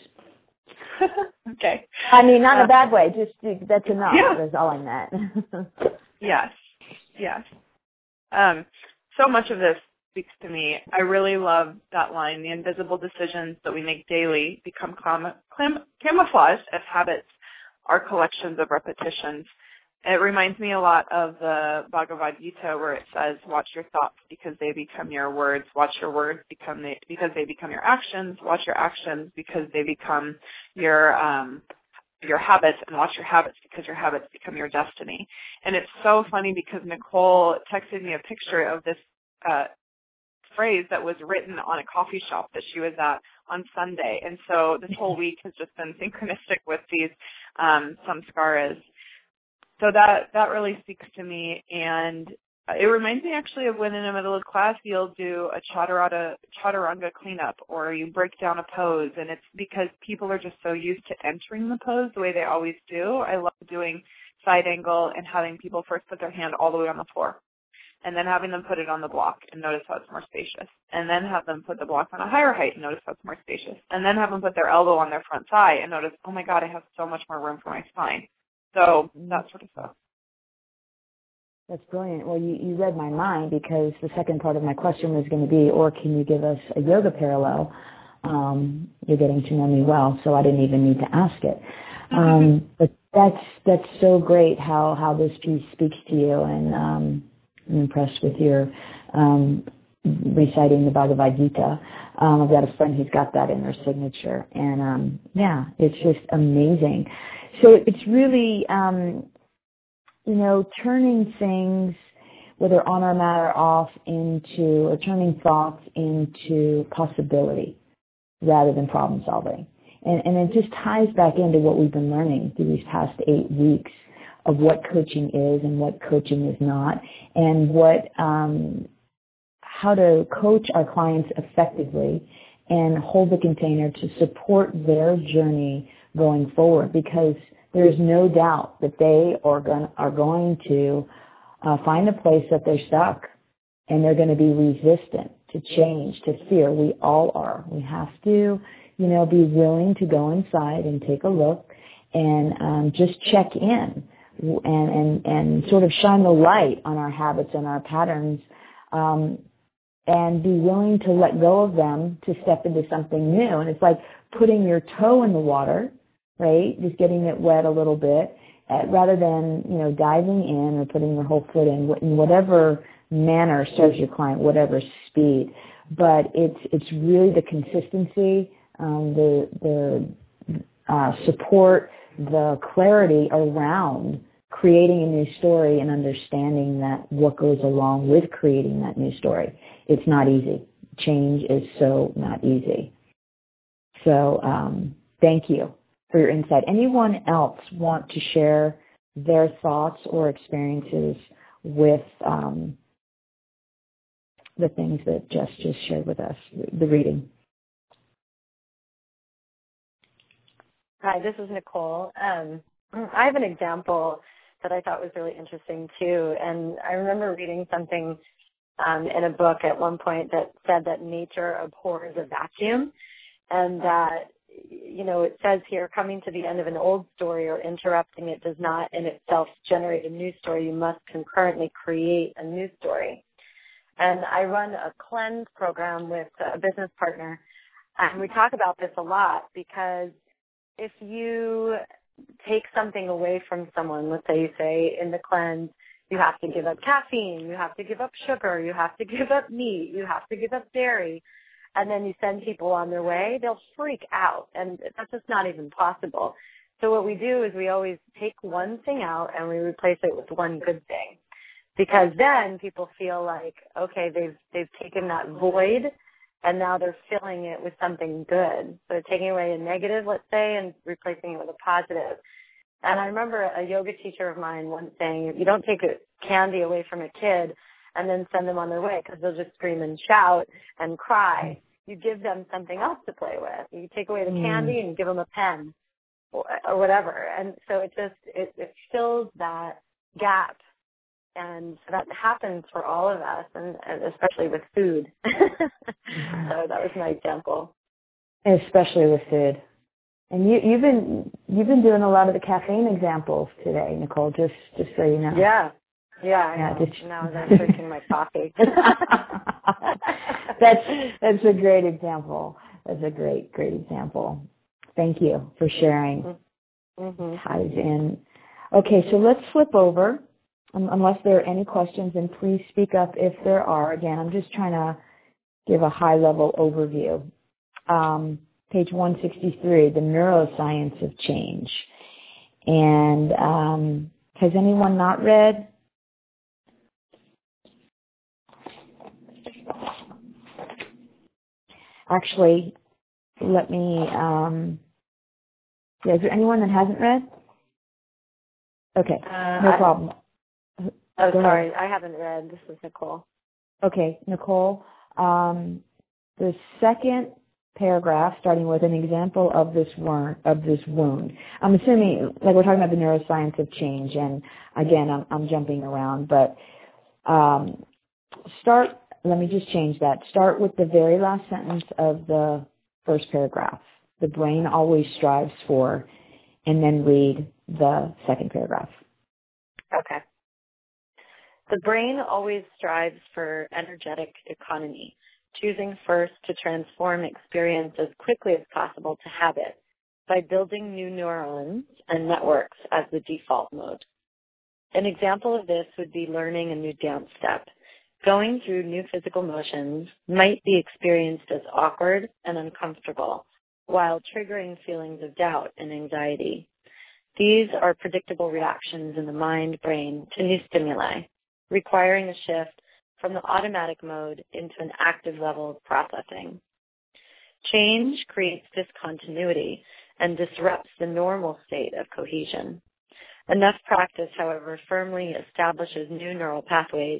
Okay. I mean, not in a bad way. Just that's enough. Yeah. That's all I meant. Yes. Yes. Um, so much of this speaks to me. I really love that line. The invisible decisions that we make daily become clam- clam- camouflaged as habits, our collections of repetitions. It reminds me a lot of the Bhagavad Gita, where it says, watch your thoughts because they become your words. Watch your words become the, because they become your actions. Watch your actions because they become your um, your habits, and watch your habits because your habits become your destiny. And it's so funny because Nicole texted me a picture of this uh, phrase that was written on a coffee shop that she was at on Sunday. And so this whole week has just been synchronistic with these um, samskaras. So that, that really speaks to me, and it reminds me actually of when in the middle of class you'll do a chaturanga, chaturanga cleanup, or you break down a pose, and it's because people are just so used to entering the pose the way they always do. I love doing side angle and having people first put their hand all the way on the floor, and then having them put it on the block and notice how it's more spacious, and then have them put the block on a higher height and notice how it's more spacious, and then have them put their elbow on their front thigh and notice, oh my God, I have so much more room for my spine. So that sort of stuff. That's brilliant. Well, you, you read my mind, because the second part of my question was going to be, or can you give us a yoga parallel? Um, you're getting to know me well, so I didn't even need to ask it. Um, but that's that's so great how, how this piece speaks to you, and um, I'm impressed with your um, reciting the Bhagavad Gita. Um, I've got a friend who's got that in their signature, and um, yeah, it's just amazing. So it's really, um, you know, turning things, whether on our mat or off, into, or turning thoughts into possibility rather than problem solving. And, and it just ties back into what we've been learning through these past eight weeks of what coaching is and what coaching is not, and what, um, how to coach our clients effectively and hold the container to support their journey going forward, because there's no doubt that they are going, are going to uh, find a place that they're stuck, and they're going to be resistant to change, to fear. We all are. We have to, you know, be willing to go inside and take a look and um, just check in and, and, and sort of shine the light on our habits and our patterns, um, and be willing to let go of them to step into something new. And it's like putting your toe in the water, right? Just getting it wet a little bit, uh, rather than, you know, diving in or putting your whole foot in, in whatever manner serves your client, whatever speed. But it's it's really the consistency, um, the the uh, support, the clarity around creating a new story and understanding that what goes along with creating that new story. It's not easy. Change is so not easy. So um, thank you for your insight. Anyone else want to share their thoughts or experiences with um, the things that Jess just shared with us, the reading? Hi, this is Nicole. Um, I have an example that I thought was really interesting too, and I remember reading something um, in a book at one point that said that nature abhors a vacuum, and that, you know, it says here, coming to the end of an old story or interrupting it does not in itself generate a new story. You must concurrently create a new story. And I run a cleanse program with a business partner, and we talk about this a lot, because if you take something away from someone, let's say you say in the cleanse, you have to give up caffeine, you have to give up sugar, you have to give up meat, you have to give up dairy, and then you send people on their way, they'll freak out, and that's just not even possible. So what we do is we always take one thing out and we replace it with one good thing, because then people feel like, okay, they've they've taken that void and now they're filling it with something good. So taking away a negative, let's say, and replacing it with a positive. And I remember a yoga teacher of mine once saying, you don't take a candy away from a kid and then send them on their way, because they'll just scream and shout and cry. You give them something else to play with. You take away the mm. candy and you give them a pen or, or whatever. And so it just, it, it fills that gap. And so that happens for all of us, and, and especially with food. So that was my example. Especially with food. And you, you've been you've been doing a lot of the caffeine examples today, Nicole. Just just so you know. Yeah, yeah. I yeah know. just... Now I'm drinking my coffee. that's that's a great example. That's a great great example. Thank you for sharing. Mm-hmm. Ties in. Okay, so let's flip over. Um, unless there are any questions, and please speak up if there are. Again, I'm just trying to give a high-level overview. Um, page one sixty-three, the neuroscience of change. And um, has anyone not read? Actually, let me, um, yeah, is there anyone that hasn't read? Okay, uh, no I, problem. Oh, Go sorry, ahead. I haven't read. This is Nicole. Okay, Nicole, um, the second paragraph, starting with an example of this wound, of this wound. I'm assuming, like we're talking about the neuroscience of change, and again, I'm, I'm jumping around, but um, start, let me just change that. Start with the very last sentence of the first paragraph. The brain always strives for, and then read the second paragraph. Okay. The brain always strives for energetic economy, choosing first to transform experience as quickly as possible to habit by building new neurons and networks as the default mode. An example of this would be learning a new dance step. Going through new physical motions might be experienced as awkward and uncomfortable, while triggering feelings of doubt and anxiety. These are predictable reactions in the mind-brain to new stimuli, requiring a shift from the automatic mode into an active level of processing. Change creates discontinuity and disrupts the normal state of cohesion. Enough practice, however, firmly establishes new neural pathways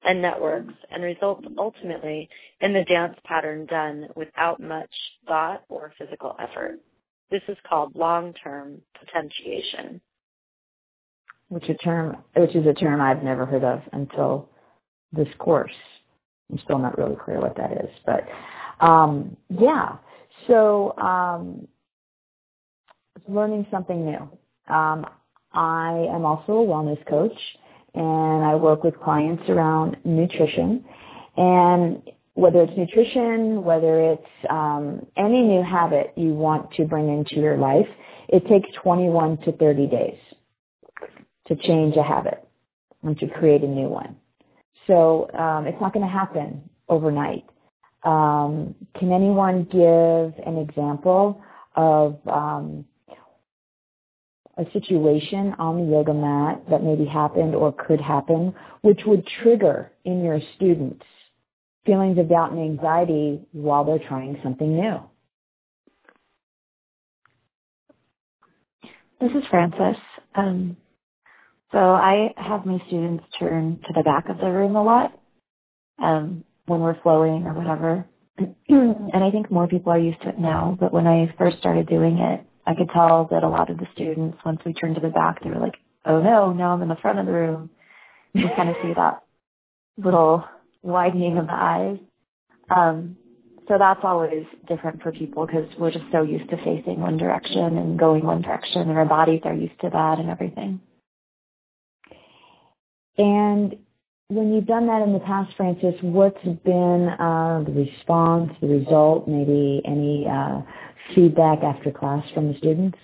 and networks and results ultimately in the dance pattern done without much thought or physical effort. This is called long-term potentiation. Which a term, which is a term I've never heard of until this course. I'm still not really clear what that is, but um, yeah. So um, learning something new. Um, I am also a wellness coach, and I work with clients around nutrition. And whether it's nutrition, whether it's um, any new habit you want to bring into your life, it takes twenty-one to thirty days to change a habit and to create a new one. So um, it's not going to happen overnight. Um, can anyone give an example of um, a situation on the yoga mat that maybe happened or could happen, which would trigger in your students feelings of doubt and anxiety while they're trying something new? This is Frances. Um, so I have my students turn to the back of the room a lot um, when we're flowing or whatever. And I think more people are used to it now, but when I first started doing it, I could tell that a lot of the students, once we turned to the back, they were like, oh no, now I'm in the front of the room. You kind of see that little widening of the eyes. Um, so that's always different for people because we're just so used to facing one direction and going one direction, and our bodies are used to that and everything. And when you've done that in the past, Frances, what's been uh, the response, the result, maybe any uh, feedback after class from the students?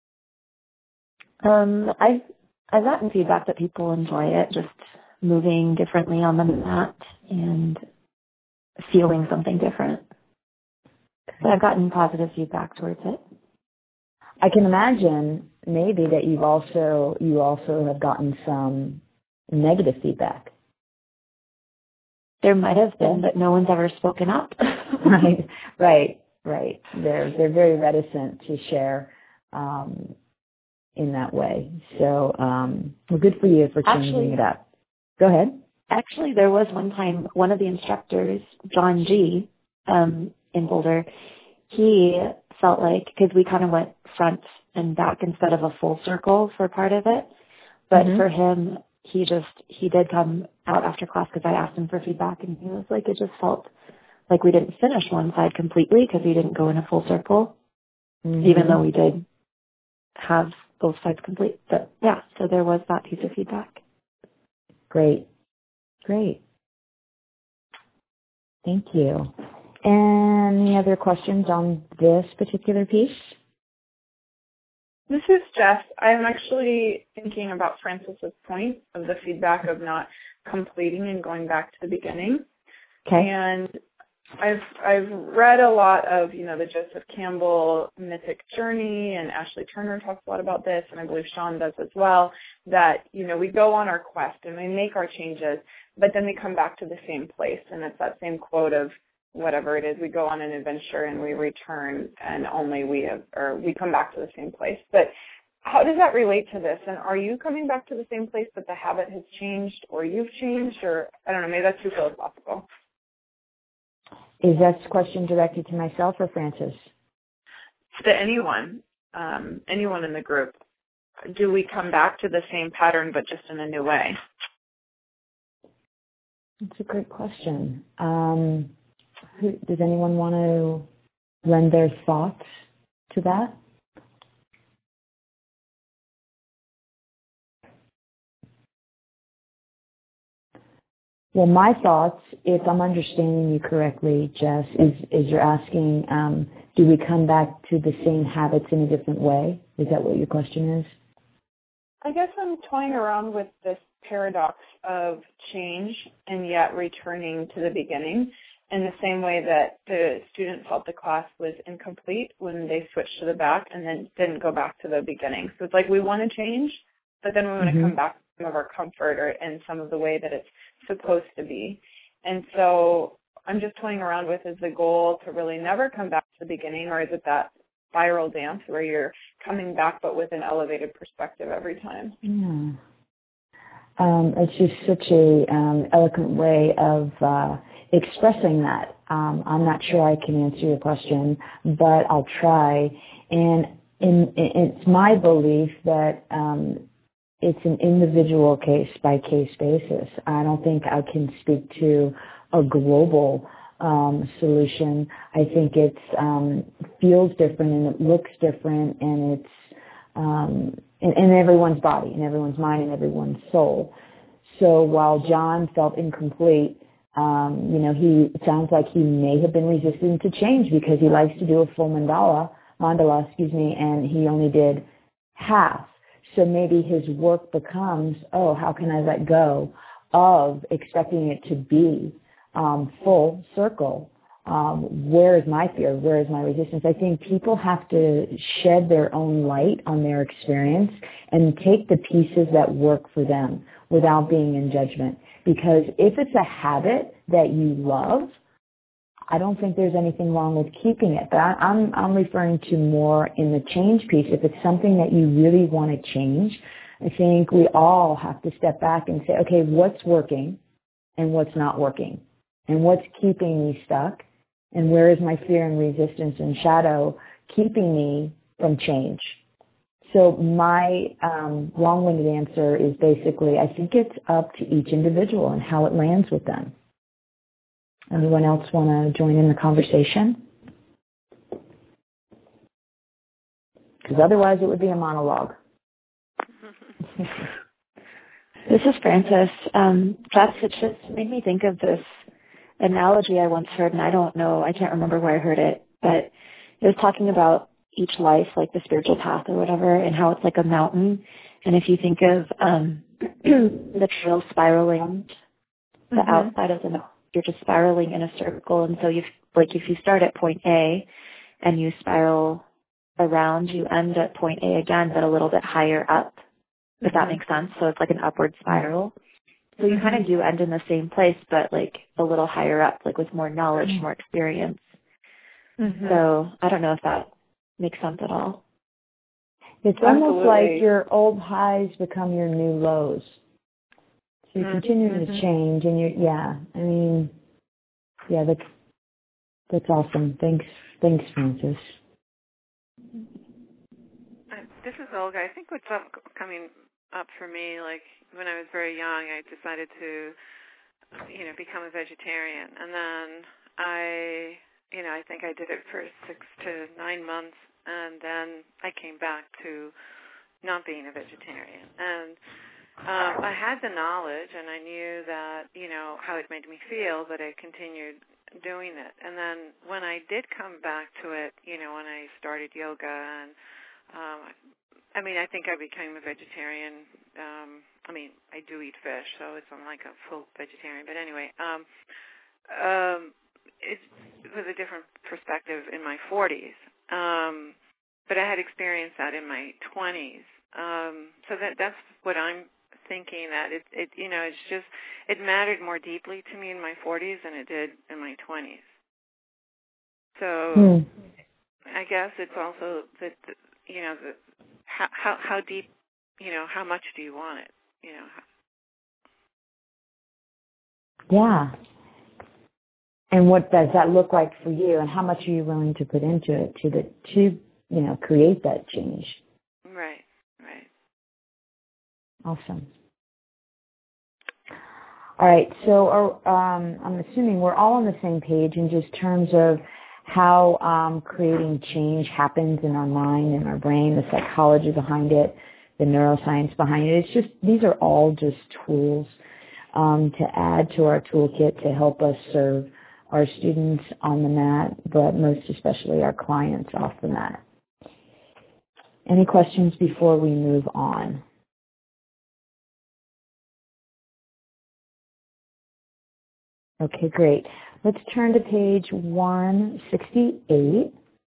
Um, I've I've gotten feedback that people enjoy it, just moving differently on the mat and feeling something different. So I've gotten positive feedback towards it. I can imagine maybe that you've also you also have gotten some negative feedback. There might have been, but no one's ever spoken up. right, right, right. They're they're very reticent to share um, in that way. So, um, well, good for you for changing Actually, it up. Go ahead. Actually, there was one time one of the instructors, John G, um, in Boulder, he felt like, because we kind of went front and back instead of a full circle for part of it, but mm-hmm. for him, he just, he did come out after class because I asked him for feedback, and he was like, it just felt like we didn't finish one side completely because we didn't go in a full circle, mm-hmm. even though we did have both sides complete. But yeah, so there was that piece of feedback. Great. Great. Thank you. Any other questions on this particular piece? This is Jess. I'm actually thinking about Frances's point of the feedback of not completing and going back to the beginning. Okay. And I've I've read a lot of, you know, the Joseph Campbell mythic journey, and Ashley Turner talks a lot about this, and I believe Sean does as well, that, you know, we go on our quest and we make our changes, but then we come back to the same place. And it's that same quote of whatever it is, we go on an adventure and we return and only we have, or we come back to the same place. But how does that relate to this? And are you coming back to the same place but the habit has changed, or you've changed, or I don't know, maybe that's too philosophical. Is that question directed to myself or Frances? To anyone, um, anyone in the group. Do we come back to the same pattern but just in a new way? That's a great question. Um, who, does anyone want to lend their thoughts to that? Well, my thoughts, if I'm understanding you correctly, Jess, is, is you're asking, um, do we come back to the same habits in a different way? Is that what your question is? I guess I'm toying around with this paradox of change and yet returning to the beginning, in the same way that the student felt the class was incomplete when they switched to the back and then didn't go back to the beginning. So it's like we want to change, but then we want to mm-hmm. come back to some of our comfort or in some of the way that it's supposed to be. And so I'm just toying around with, is the goal to really never come back to the beginning, or is it that spiral dance where you're coming back but with an elevated perspective every time? Yeah. Um, it's just such a um, eloquent way of uh, expressing that. Um, I'm not sure I can answer your question, but I'll try. And in, in, it's my belief that um, it's an individual case-by-case basis. I don't think I can speak to a global um, solution. I think it um, feels different and it looks different, and it's um, in, in everyone's body, in everyone's mind, and everyone's soul. So while John felt incomplete, um, you know, he it sounds like he may have been resistant to change because he likes to do a full mandala, mandala, excuse me, and he only did half. So maybe his work becomes, oh, how can I let go of expecting it to be um, full circle? Um, where is my fear? Where is my resistance? I think people have to shed their own light on their experience and take the pieces that work for them without being in judgment. Because if it's a habit that you love, I don't think there's anything wrong with keeping it. But I'm, I'm referring to more in the change piece. If it's something that you really want to change, I think we all have to step back and say, okay, what's working and what's not working? And what's keeping me stuck? And where is my fear and resistance and shadow keeping me from change? So my um, long-winded answer is basically, I think it's up to each individual and how it lands with them. Anyone else want to join in the conversation? Because otherwise it would be a monologue. This is Frances. Um, Jess, it just made me think of this analogy I once heard, and I don't know, I can't remember where I heard it, but it was talking about each life, like the spiritual path or whatever, and how it's like a mountain. And if you think of um, the trail spiraling, the mm-hmm. outside of the mountain, you're just spiraling in a circle. And so you like if you start at point A and you spiral around, you end at point A again, but a little bit higher up, if mm-hmm. that makes sense. So it's like an upward spiral. So you mm-hmm. kind of do end in the same place, but like a little higher up, like with more knowledge, mm-hmm. more experience. Mm-hmm. So I don't know if that makes sense at all. It's Absolutely. almost like your old highs become your new lows. So you're mm-hmm. continuing to change, and you're, yeah, I mean, yeah, that's, that's awesome. Thanks, thanks, Frances. Uh, this is Olga. I think what's up, coming up for me, like when I was very young, I decided to, you know, become a vegetarian. And then I, you know, I think I did it for six to nine months, and then I came back to not being a vegetarian. And Um, I had the knowledge, and I knew that, you know, how it made me feel, but I continued doing it. And then when I did come back to it, you know, when I started yoga, and um, I mean, I think I became a vegetarian. Um, I mean, I do eat fish, so it's I'm like a full vegetarian. But anyway, um, um, it was a different perspective in my forties. Um, but I had experienced that in my twenties. Um, so that that's what I'm thinking, that it, it, you know, it's just, it mattered more deeply to me in my forties than it did in my twenties. So hmm. I guess it's also that, you know, the, how, how, how deep, you know, how much do you want it, you know? Yeah. And what does that look like for you, and how much are you willing to put into it to, the, to you know, create that change? Right. Right. Awesome. All right, so um, I'm assuming we're all on the same page in just terms of how um, creating change happens in our mind and our brain, the psychology behind it, the neuroscience behind it. It's just, these are all just tools um, to add to our toolkit to help us serve our students on the mat, but most especially our clients off the mat. Any questions before we move on? Okay, great. Let's turn to page one sixty-eight.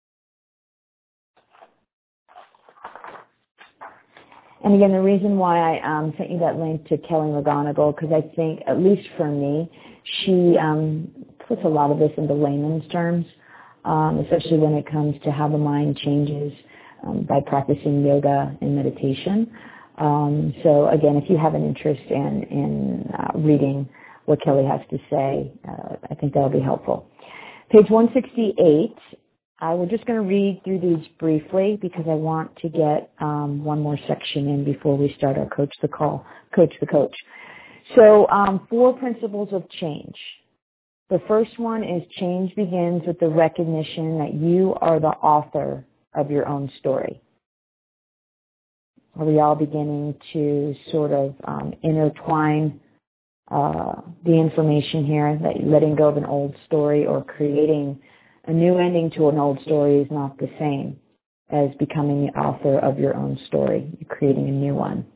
And again, the reason why I um, sent you that link to Kelly McGonigal, because I think, at least for me, she um, puts a lot of this into layman's terms, um, especially when it comes to how the mind changes um, by practicing yoga and meditation. Um, so again, if you have an interest in, in uh, reading what Kelly has to say, uh, I think that'll be helpful. Page one sixty-eight, uh, we're just going to read through these briefly because I want to get um, one more section in before we start our Coach the Call, Coach the Coach. So um, four principles of change. The first one is change begins with the recognition that you are the author of your own story. Are we all beginning to sort of um, intertwine uh, the information here, that letting go of an old story or creating a new ending to an old story is not the same as becoming the author of your own story. You're creating a new one.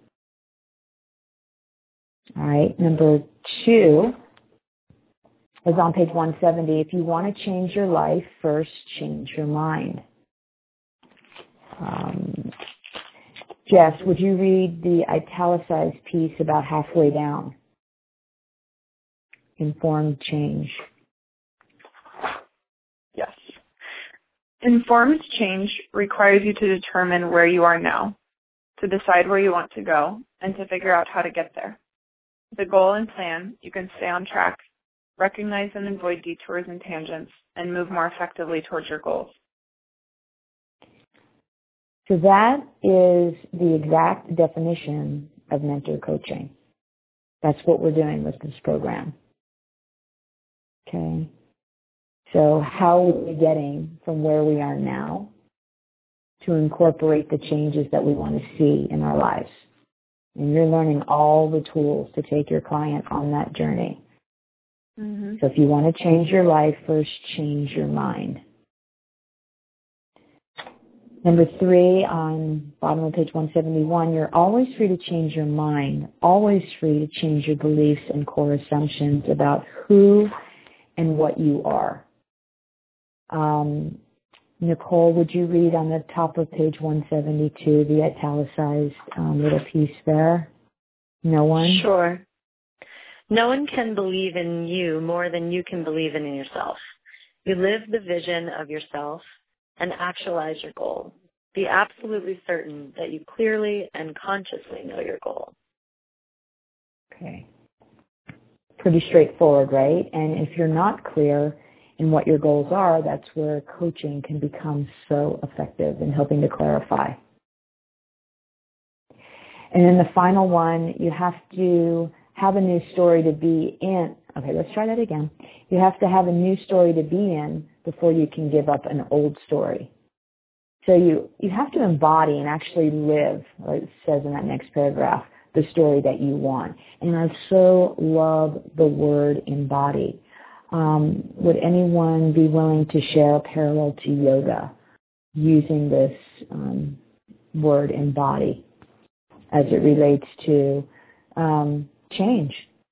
All right, number two is on page one seventy. If you want to change your life, first change your mind. Um, Jess, would you read the italicized piece about halfway down? Informed change. Yes. Informed change requires you to determine where you are now, to decide where you want to go, and to figure out how to get there. With a goal and plan, you can stay on track, recognize and avoid detours and tangents, and move more effectively towards your goals. So that is the exact definition of mentor coaching. That's what we're doing with this program. Okay. So how are we getting from where we are now to incorporate the changes that we want to see in our lives? And you're learning all the tools to take your client on that journey. Mm-hmm. So if you want to change your life, first change your mind. Number three, on bottom of page one seventy-one, you're always free to change your mind, always free to change your beliefs and core assumptions about who and what you are. Um, Nicole, would you read on the top of page one seventy-two, the italicized um, little piece there? No one? Sure. No one can believe in you more than you can believe in yourself. You live the vision of yourself and actualize your goal. Be absolutely certain that you clearly and consciously know your goal. Okay. Pretty straightforward, right? And if you're not clear in what your goals are, that's where coaching can become so effective in helping to clarify. And then the final one, you have to have a new story to be in. Okay, let's try that again. You have to have a new story to be in before you can give up an old story. So you, you have to embody and actually live, like it says in that next paragraph, the story that you want. And I so love the word embody. Um, would anyone be willing to share a parallel to yoga using this um, word embody as it relates to um, change?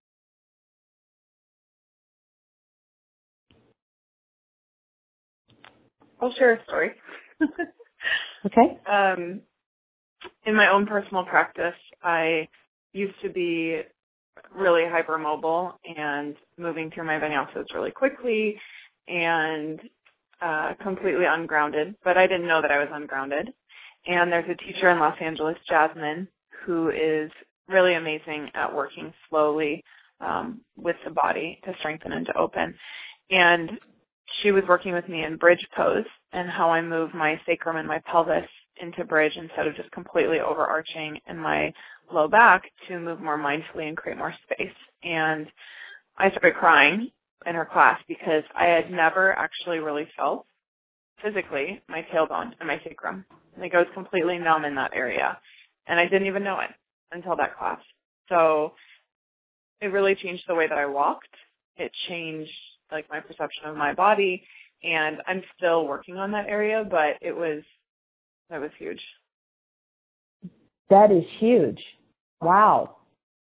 I'll share a story. Okay. Um, in my own personal practice, I used to be really hypermobile and moving through my vinyasas really quickly and uh, completely ungrounded, but I didn't know that I was ungrounded. And there's a teacher in Los Angeles, Jasmine, who is really amazing at working slowly um, with the body to strengthen and to open. And she was working with me in bridge pose and how I move my sacrum and my pelvis into bridge instead of just completely overarching in my low back to move more mindfully and create more space. And I started crying in her class because I had never actually really felt physically my tailbone and my sacrum. Like I was completely numb in that area. And I didn't even know it until that class. So it really changed the way that I walked. It changed like my perception of my body. And I'm still working on that area, but it was, that was huge. That is huge. Wow.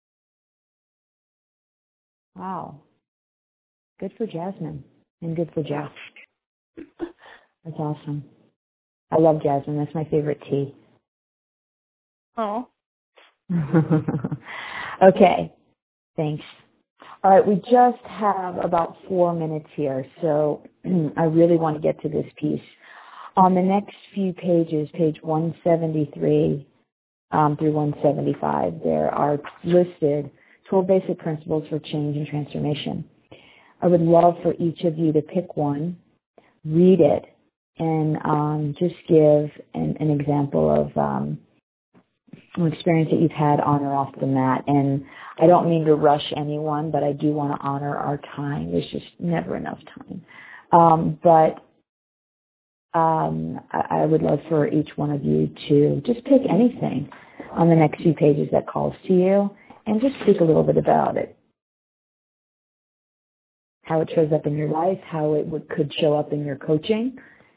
Wow. Good for Jasmine and good for Jeff. That's awesome. I love Jasmine. That's my favorite tea. Oh. Okay. Thanks. All right. We just have about four minutes here, so I really want to get to this piece. On the next few pages, page one seventy-three, um, through one seventy-five, there are listed twelve basic principles for change and transformation. I would love for each of you to pick one, read it, and um, just give an, an example of um, an experience that you've had on or off the mat. And I don't mean to rush anyone, but I do want to honor our time. There's just never enough time. Um, but um, I, I would love for each one of you to just pick anything on the next few pages that calls to you and just speak a little bit about it. How it shows up in your life, how it would, could show up in your coaching.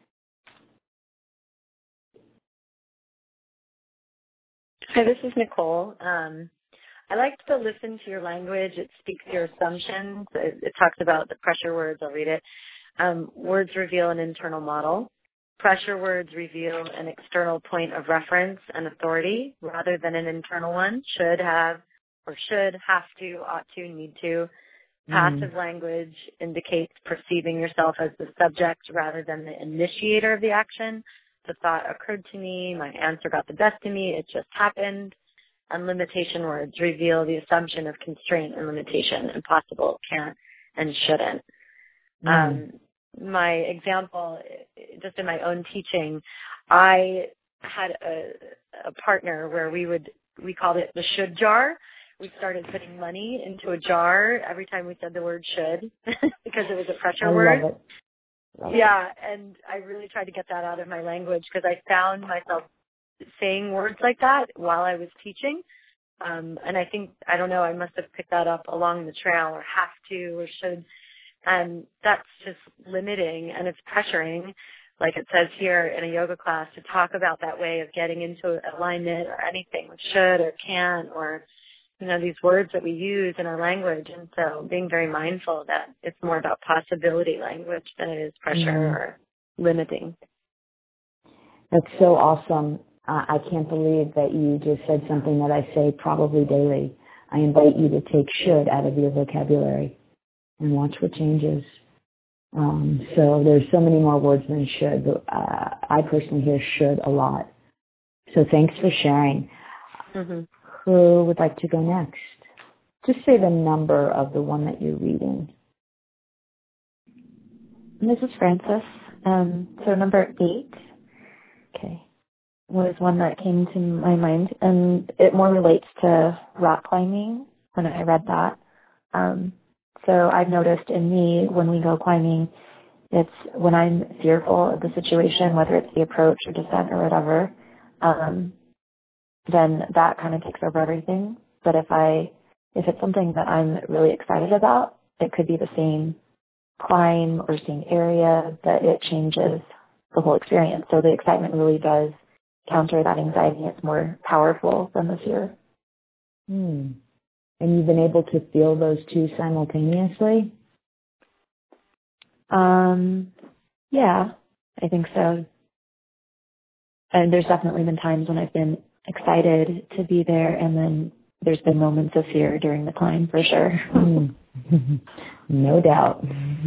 Hi, this is Nicole. Um, I like to listen to your language. It speaks to your assumptions. It, it talks about the pressure words. I'll read it. Um, words reveal an internal model. Pressure words reveal an external point of reference and authority rather than an internal one. Should have or should, have to, ought to, need to. Passive mm. language indicates perceiving yourself as the subject rather than the initiator of the action. The thought occurred to me. My answer got the best of me. It just happened. And limitation words reveal the assumption of constraint and limitation, impossible, can't, and shouldn't. Mm. Um, my example, just in my own teaching, I had a, a partner where we would, we called it the should jar. We started putting money into a jar every time we said the word should because it was a pressure I word. Love it. Love yeah, and I really tried to get that out of my language because I found myself saying words like that while I was teaching. Um, and I think, I don't know, I must have picked that up along the trail or have to or should. And that's just limiting and it's pressuring, like it says here in a yoga class, to talk about that way of getting into alignment or anything with should or can or, you know, these words that we use in our language. And so being very mindful that it's more about possibility language than it is pressure mm. or limiting. That's so awesome. Uh, I can't believe that you just said something that I say probably daily. I invite you to take should out of your vocabulary and watch what changes. Um, so there's so many more words than should, but uh, I personally hear should a lot. So thanks for sharing. Mm-hmm. Who would like to go next? Just say the number of the one that you're reading. This is Frances. Um, so number eight. Okay. Was one that came to my mind, and it more relates to rock climbing when I read that. Um, so I've noticed in me when we go climbing, it's when I'm fearful of the situation, whether it's the approach or descent or whatever, um, then that kind of takes over everything. But if I, if it's something that I'm really excited about, it could be the same climb or same area, that it changes the whole experience. So the excitement really does counter that anxiety. It's more powerful than the fear. Hmm. And you've been able to feel those two simultaneously? Um, yeah, I think so. And there's definitely been times when I've been excited to be there, and then there's been moments of fear during the climb, for sure. Mm. No doubt.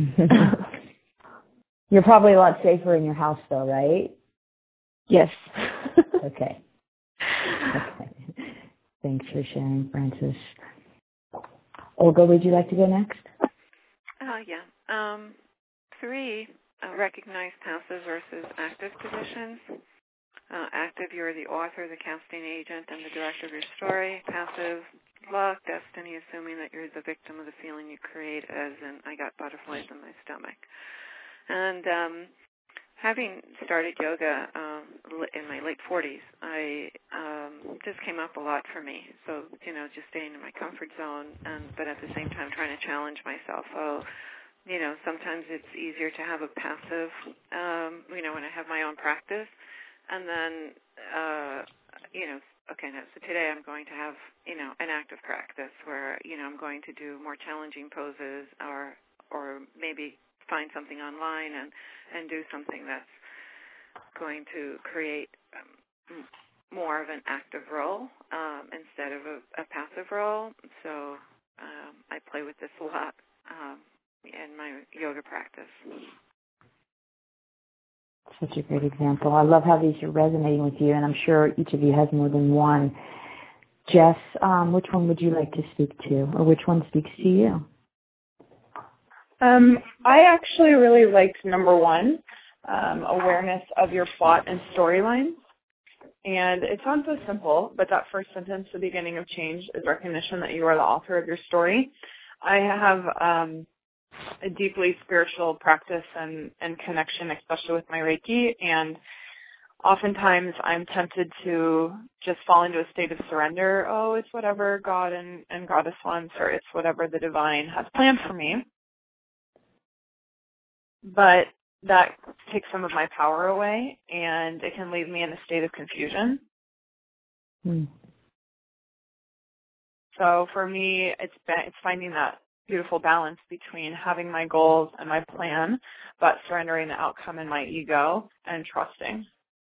You're probably a lot safer in your house, though, right? Yes. Okay. Okay. Thanks for sharing, Frances. Olga, would you like to go next? Uh, yeah. Um, three, uh, recognize passive versus active positions. Uh, active, you're the author, the casting agent, and the director of your story. Passive, luck, destiny, assuming that you're the victim of the feeling you create, as in, I got butterflies in my stomach. And um, having started yoga um, in my late forties, I um, just came up a lot for me. So, you know, just staying in my comfort zone, and but at the same time trying to challenge myself. So, you know, sometimes it's easier to have a passive, um, you know, when I have my own practice. And then, uh, you know, okay, now, so today I'm going to have, you know, an active practice where, you know, I'm going to do more challenging poses or or maybe find something online and, and do something that's going to create um, more of an active role um, instead of a, a passive role. So um, I play with this a lot um, in my yoga practice. Such a great example. I love how these are resonating with you, and I'm sure each of you has more than one. Jess, um, which one would you like to speak to, or which one speaks to you? Um, I actually really liked number one, um, awareness of your plot and storyline. And it sounds so simple, but that first sentence, the beginning of change, is recognition that you are the author of your story. I have um, a deeply spiritual practice and, and connection, especially with my Reiki, and oftentimes I'm tempted to just fall into a state of surrender. Oh, it's whatever God and, and Goddess wants, or it's whatever the divine has planned for me. But that takes some of my power away, and it can leave me in a state of confusion. Hmm. So for me, it's it's finding that beautiful balance between having my goals and my plan, but surrendering the outcome and my ego and trusting.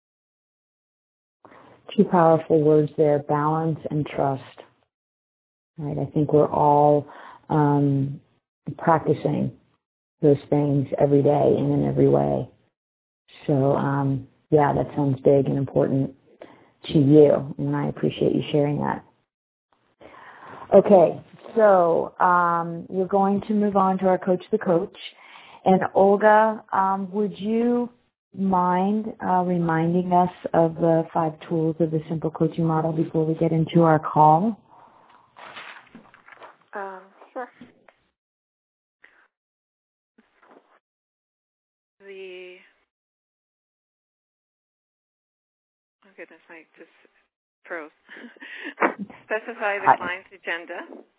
Two powerful words there, balance and trust. Right? I think we're all um, practicing those things every day and in every way. So, um, yeah, that sounds big and important to you, and I appreciate you sharing that. Okay, so um, we're going to move on to our Coach the Coach. And Olga, um, would you mind uh, reminding us of the five tools of the Simple Coaching Model before we get into our call? Um, sure. The oh goodness, I just froze. Specify the client's agenda.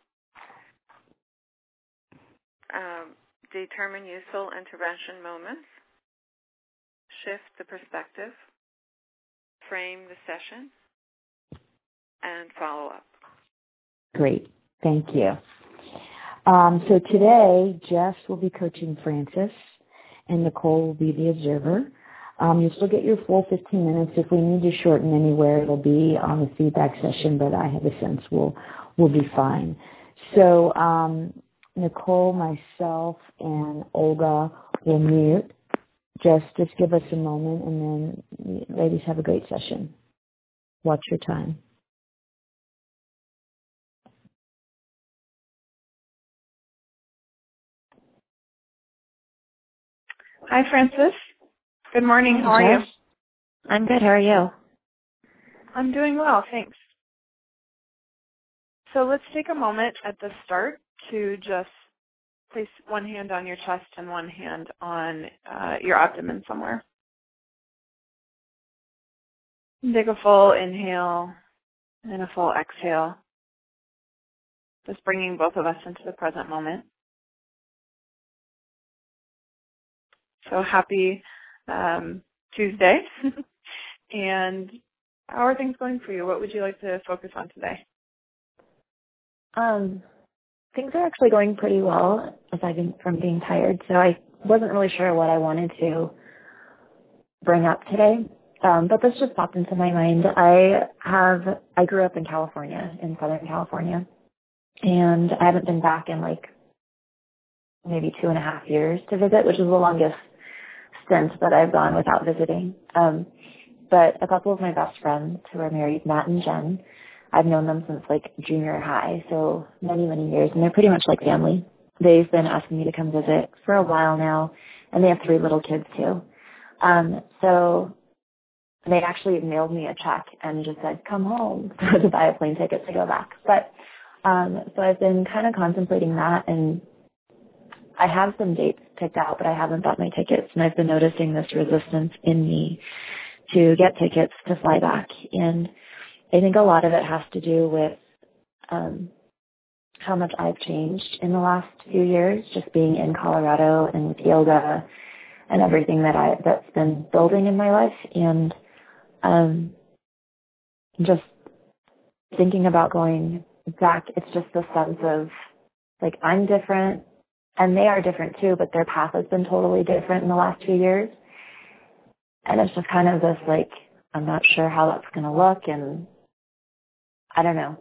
Um, determine useful intervention moments. Shift the perspective. Frame the session. And follow up. Great. Thank you. Um, so today, Jess will be coaching Frances, and Nicole will be the observer. Um, you'll still get your full fifteen minutes. If we need to shorten anywhere, it'll be on the feedback session, but I have a sense we'll, we'll be fine. So um, Nicole, myself, and Olga will mute. Just, just give us a moment, and then ladies, have a great session. Watch your time. Hi, Frances. Good morning. How are you? I'm good. How are you? I'm doing well, thanks. So let's take a moment at the start to just place one hand on your chest and one hand on uh, your abdomen somewhere. Take a full inhale and a full exhale. Just bringing both of us into the present moment. So happy um, Tuesday. And how are things going for you? What would you like to focus on today? Um, things are actually going pretty well, aside from being tired. So I wasn't really sure what I wanted to bring up today. Um, but this just popped into my mind. I have, I grew up in California, in Southern California, and I haven't been back in like maybe two and a half years to visit, which is the longest stint that I've gone without visiting. Um, but a couple of my best friends who are married, Matt and Jen, I've known them since like junior high, so many, many years, and they're pretty much like family. They've been asking me to come visit for a while now, and they have three little kids too. Um, so they actually mailed me a check and just said, come home to buy a plane ticket to go back. But um, so I've been kind of contemplating that, and I have some dates picked out, but I haven't bought my tickets, and I've been noticing this resistance in me to get tickets to fly back. And I think a lot of it has to do with um, how much I've changed in the last few years, just being in Colorado and with yoga and everything that I that's been building in my life, and um, just thinking about going back. It's just the sense of like I'm different, and they are different too, but their path has been totally different in the last few years, and it's just kind of this like I'm not sure how that's going to look, and I don't know.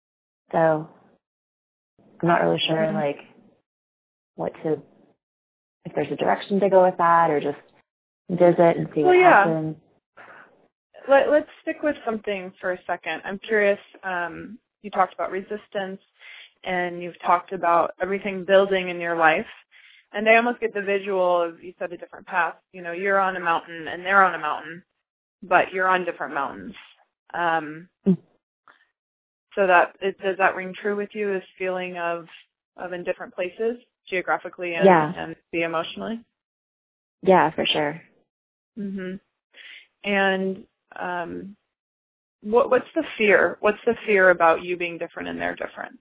So I'm not really sure like what to if there's a direction to go with that, or just visit and see well, what yeah. happens. Let, let's stick with something for a second. I'm curious, um, you talked about resistance, and you've talked about everything building in your life. And I almost get the visual of, you said a different path. You know, you're on a mountain and they're on a mountain, but you're on different mountains. Um, so that, it, does that ring true with you, this feeling of, of in different places, geographically and, Yeah. and be emotionally? Yeah, for sure. hmm And um, what, what's the fear? What's the fear about you being different and they're different?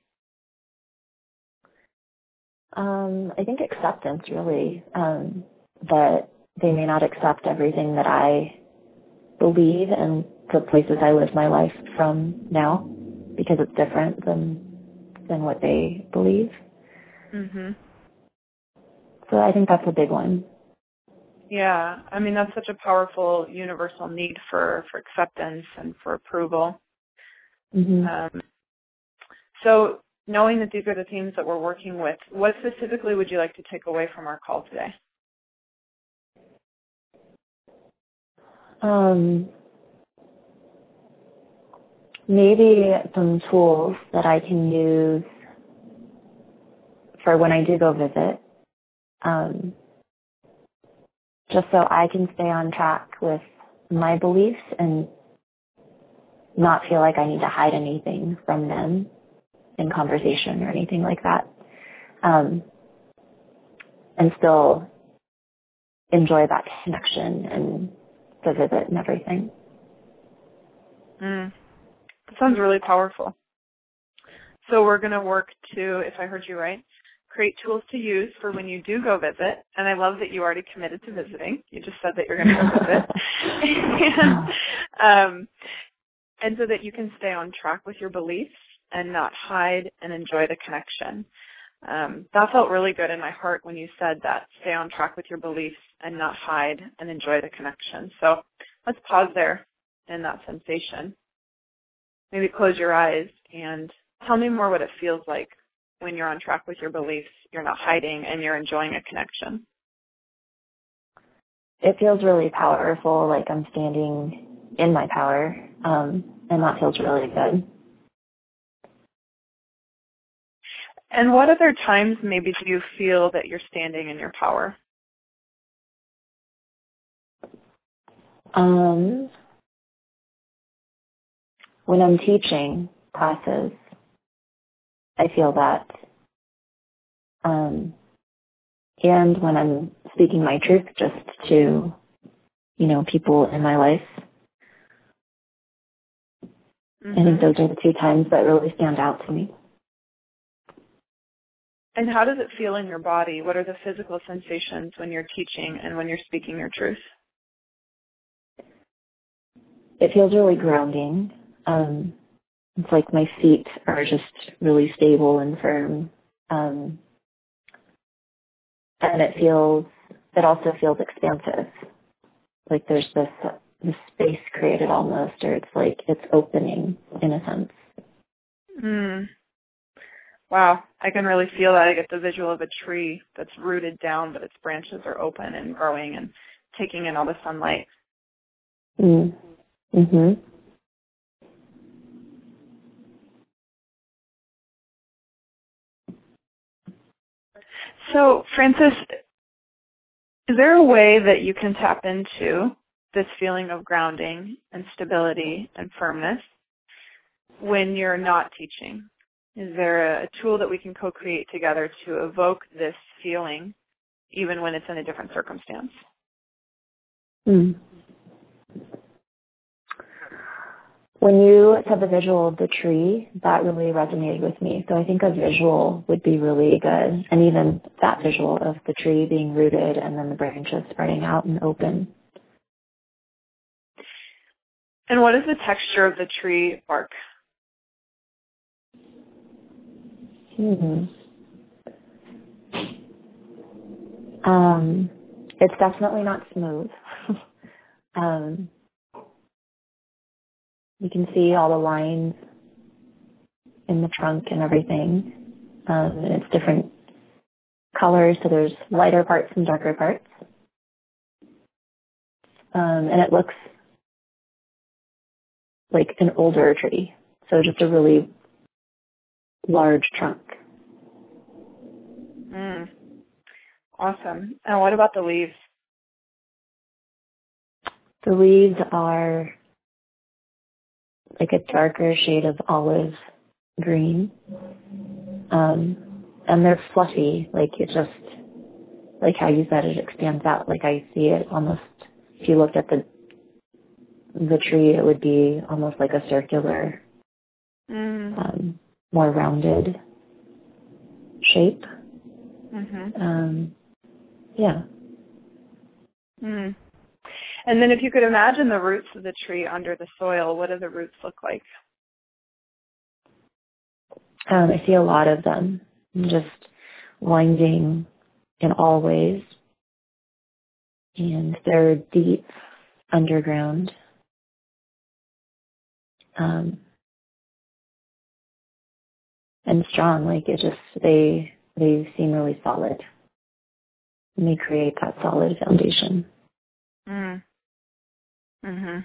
Um, I think acceptance, really, um, that they may not accept everything that I believe and the places I live my life from now, because it's different than than what they believe. hmm So I think that's a big one. Yeah, I mean, that's such a powerful universal need for, for acceptance and for approval. Mm-hmm. Um, so knowing that these are the themes that we're working with, what specifically would you like to take away from our call today? Um, maybe some tools that I can use for when I do go visit, um, just so I can stay on track with my beliefs and not feel like I need to hide anything from them in conversation or anything like that, um, and still enjoy that connection and the visit and everything. Mm. That sounds really powerful. So we're going to work to, if I heard you right, create tools to use for when you do go visit. And I love that you already committed to visiting. You just said that you're going to go visit. and, um, and so that you can stay on track with your beliefs and not hide and enjoy the connection. Um, that felt really good in my heart when you said that, stay on track with your beliefs and not hide and enjoy the connection. So let's pause there in that sensation. Maybe close your eyes and tell me more what it feels like when you're on track with your beliefs, you're not hiding, and you're enjoying a connection. It feels really powerful, like I'm standing in my power, um, and that feels really good. And what other times maybe do you feel that you're standing in your power? Um, when I'm teaching classes, I feel that. Um, and when I'm speaking my truth just to, you know, people in my life, Mm-hmm. I think those are the two times that really stand out to me. And how does it feel in your body? What are the physical sensations when you're teaching and when you're speaking your truth? It feels really grounding. Um, it's like my feet are just really stable and firm. Um, and it feels, it also feels expansive. Like there's this, this space created almost, or it's like it's opening in a sense. Mm. Wow, I can really feel that. I get the visual of a tree that's rooted down, but its branches are open and growing and taking in all the sunlight. Mm. Mm-hmm. So, Frances, is there a way that you can tap into this feeling of grounding and stability and firmness when you're not teaching? Is there a tool that we can co-create together to evoke this feeling even when it's in a different circumstance? Mm. When you said the visual of the tree, that really resonated with me. So I think a visual would be really good. And even that visual of the tree being rooted and then the branches spreading out and open. And what is the texture of the tree bark? Mm-hmm. Um, it's definitely not smooth. um, you can see all the lines in the trunk and everything. Um, and it's different colors, so there's lighter parts and darker parts. Um, and it looks like an older tree, so just a really large trunk. Mm. Awesome. And what about the leaves? The leaves are like a darker shade of olive green. Um, and they're fluffy, like it just, like how you said it expands out. Like I see it almost, if you looked at the the tree, it would be almost like a circular, Mm. um, more rounded shape. Mm-hmm. Um, yeah. Mm. And then if you could imagine the roots of the tree under the soil, what do the roots look like? Um, I see a lot of them just winding in all ways. And they're deep underground. Um, and strong, like it just, they, they seem really solid. And they create that solid foundation. Mm. Mm-hmm.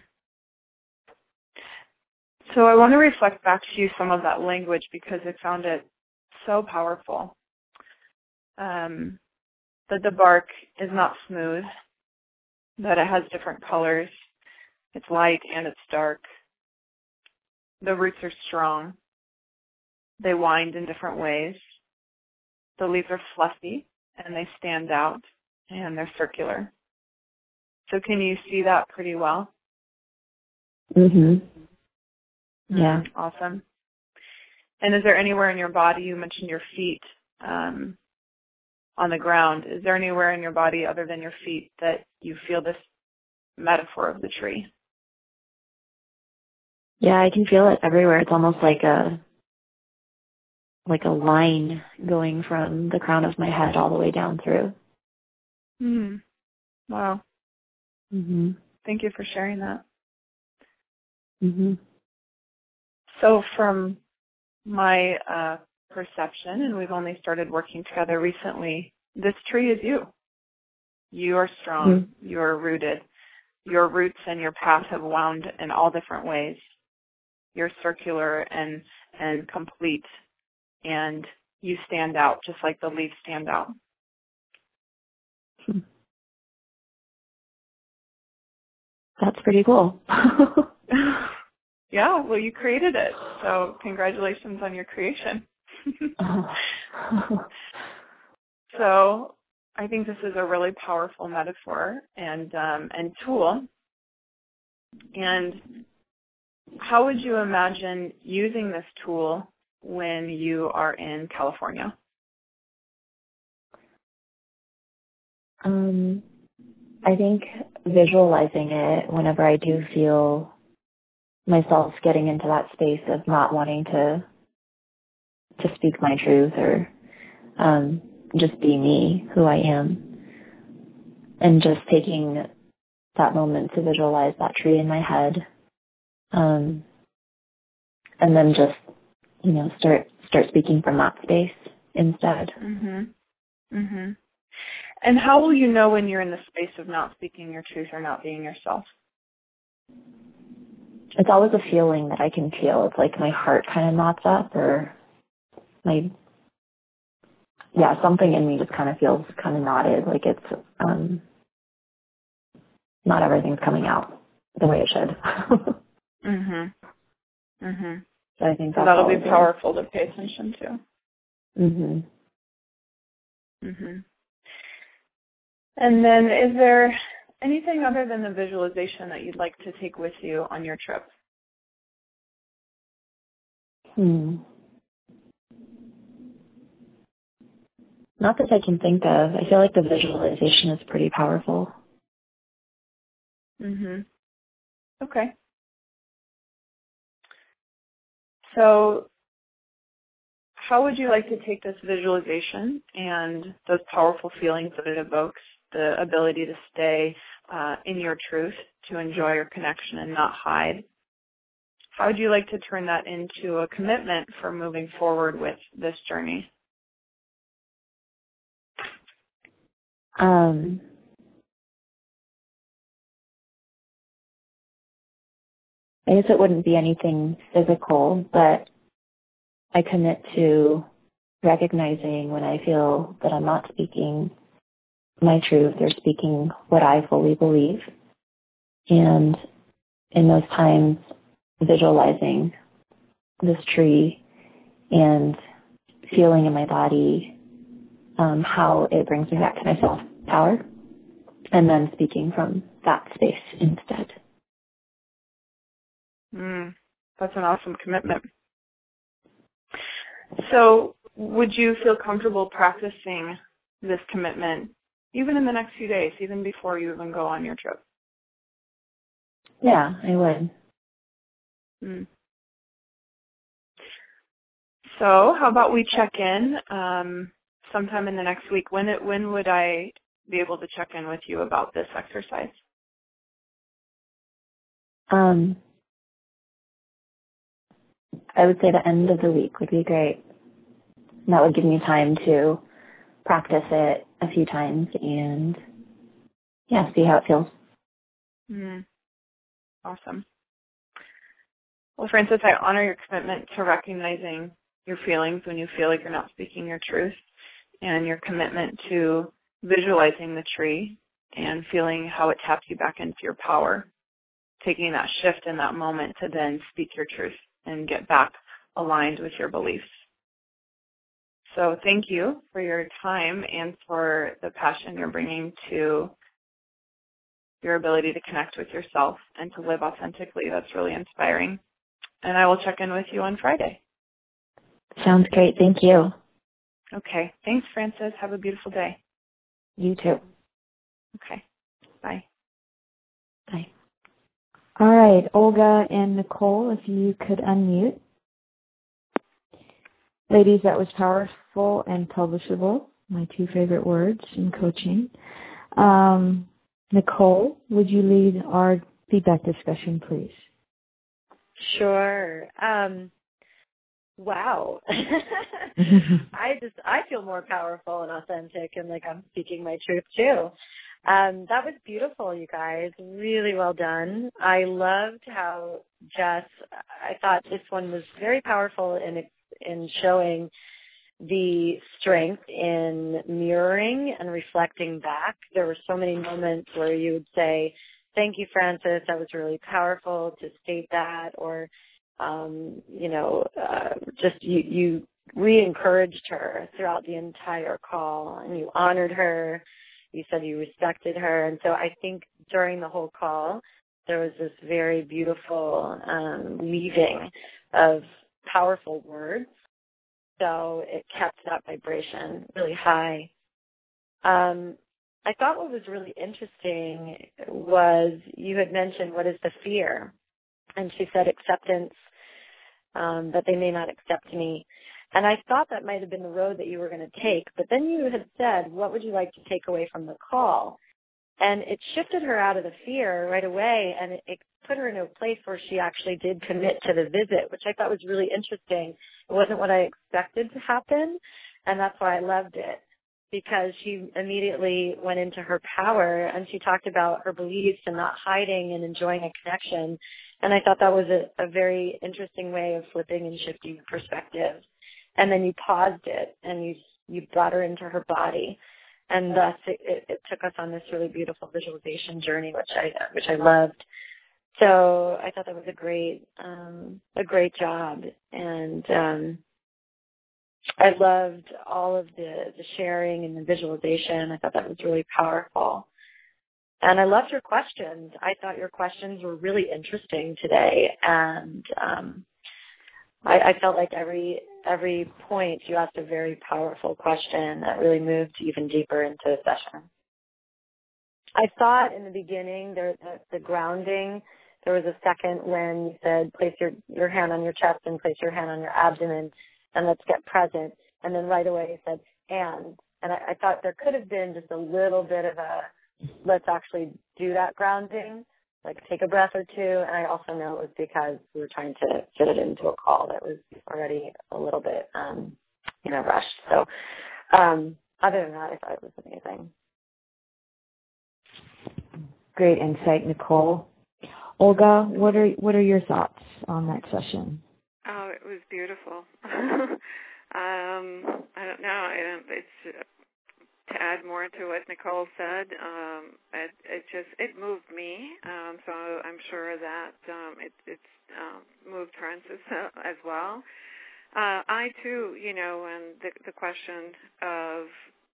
So I want to reflect back to you some of that language because I found it so powerful. Um, that the bark is not smooth, that it has different colors. It's light and it's dark. The roots are strong. They wind in different ways. The leaves are fluffy and they stand out and they're circular. So can you see that pretty well? Mhm. Yeah. Mm, awesome. And is there anywhere in your body, you mentioned your feet um, on the ground, is there anywhere in your body other than your feet that you feel this metaphor of the tree? Yeah, I can feel it everywhere. It's almost like a like a line going from the crown of my head all the way down through. Mm. Wow. Mhm. Thank you for sharing that. Mhm. So from my uh, perception, and we've only started working together recently, this tree is you. You are strong. Mhm. You are rooted. Your roots and your path have wound in all different ways. You're circular and and complete, and you stand out just like the leaves stand out. That's pretty cool. Yeah, well, you created it, so congratulations on your creation. So I think this is a really powerful metaphor and um, and tool. And how would you imagine using this tool when you are in California? um, I think visualizing it whenever I do feel myself getting into that space of not wanting to to speak my truth or um, just be me, who I am, and just taking that moment to visualize that tree in my head, um, and then just you know start start speaking from that space instead. Mhm. Mhm. And how will you know when you're in the space of not speaking your truth or not being yourself? It's always a feeling that I can feel. It's like my heart kind of knots up, or my yeah, something in me just kind of feels kind of knotted, like it's um, not everything's coming out the way it should. Mhm. Mhm. So I think So that's that'll be always powerful to pay attention to. Mhm. Mhm. And then is there anything other than the visualization that you'd like to take with you on your trip? Hmm. Not that I can think of. I feel like the visualization is pretty powerful. Mhm. Okay. So how would you like to take this visualization and those powerful feelings that it evokes, the ability to stay uh, in your truth, to enjoy your connection and not hide? How would you like to turn that into a commitment for moving forward with this journey? Um, I guess it wouldn't be anything physical, but I commit to recognizing when I feel that I'm not speaking my truth or speaking what I fully believe. And in those times, visualizing this tree and feeling in my body um, how it brings me back to my self-power, and then speaking from that space instead. Mm, that's an awesome commitment. So would you feel comfortable practicing this commitment even in the next few days, even before you even go on your trip? Yeah, I would. Mm. So how about we check in um, sometime in the next week? When it, when would I be able to check in with you about this exercise? Um, I would say the end of the week would be great. And that would give me time to practice it a few times and, yeah, see how it feels. Mm. Awesome. Well, Frances, I honor your commitment to recognizing your feelings when you feel like you're not speaking your truth, and your commitment to visualizing the tree and feeling how it taps you back into your power, taking that shift in that moment to then speak your truth and get back aligned with your beliefs. So thank you for your time and for the passion you're bringing to your ability to connect with yourself and to live authentically. That's really inspiring. And I will check in with you on Friday. Sounds great. Thank you. Okay. Thanks, Frances. Have a beautiful day. You too. Okay. Bye. Bye. All right, Olga and Nicole, if you could unmute. Ladies, that was powerful and publishable, my two favorite words in coaching. Um, Nicole, would you lead our feedback discussion, please? Sure. Um, wow. I just, I feel more powerful and authentic and like I'm speaking my truth too. Um, that was beautiful, you guys. Really well done. I loved how Jess, I thought this one was very powerful in, in showing the strength in mirroring and reflecting back. There were so many moments where you would say, thank you, Frances. That was really powerful to state that, or, um, you know, uh, just you, you re-encouraged her throughout the entire call, and you honored her. You said you respected her. And so I think during the whole call, there was this very beautiful um, weaving of powerful words. So it kept that vibration really high. Um, I thought what was really interesting was you had mentioned, what is the fear? And she said acceptance, um, that they may not accept me. And I thought that might have been the road that you were going to take. But then you had said, what would you like to take away from the call? And it shifted her out of the fear right away, and it, it put her in a place where she actually did commit to the visit, which I thought was really interesting. It wasn't what I expected to happen, and that's why I loved it, because she immediately went into her power, and she talked about her beliefs and not hiding and enjoying a connection. And I thought that was a, a very interesting way of flipping and shifting the perspective. And then you paused it, and you you brought her into her body. And thus, it, it, it took us on this really beautiful visualization journey, which I which I loved. So I thought that was a great um, a great job, and um, I loved all of the, the sharing and the visualization. I thought that was really powerful, and I loved your questions. I thought your questions were really interesting today, and um, I, I felt like every every point you asked a very powerful question that really moved even deeper into the session. I thought in the beginning, there, the, the grounding, there was a second when you said, place your, your hand on your chest and place your hand on your abdomen, and let's get present. And then right away you said, and. And I, I thought there could have been just a little bit of a, let's actually do that grounding, like take a breath or two. And I also know it was because we were trying to fit it into a call that was already a little bit, um, you know, rushed. So um, other than that, I thought it was amazing. great insight, Nicole. Olga, what are what are your thoughts on that session? Oh, it was beautiful. um, I don't know. I don't, it's uh, to add more to what Nicole said. Um, it, it just it moved me. Um, so I'm sure that um, it, it's um, moved Frances as well. Uh, I too, you know, and the, the question of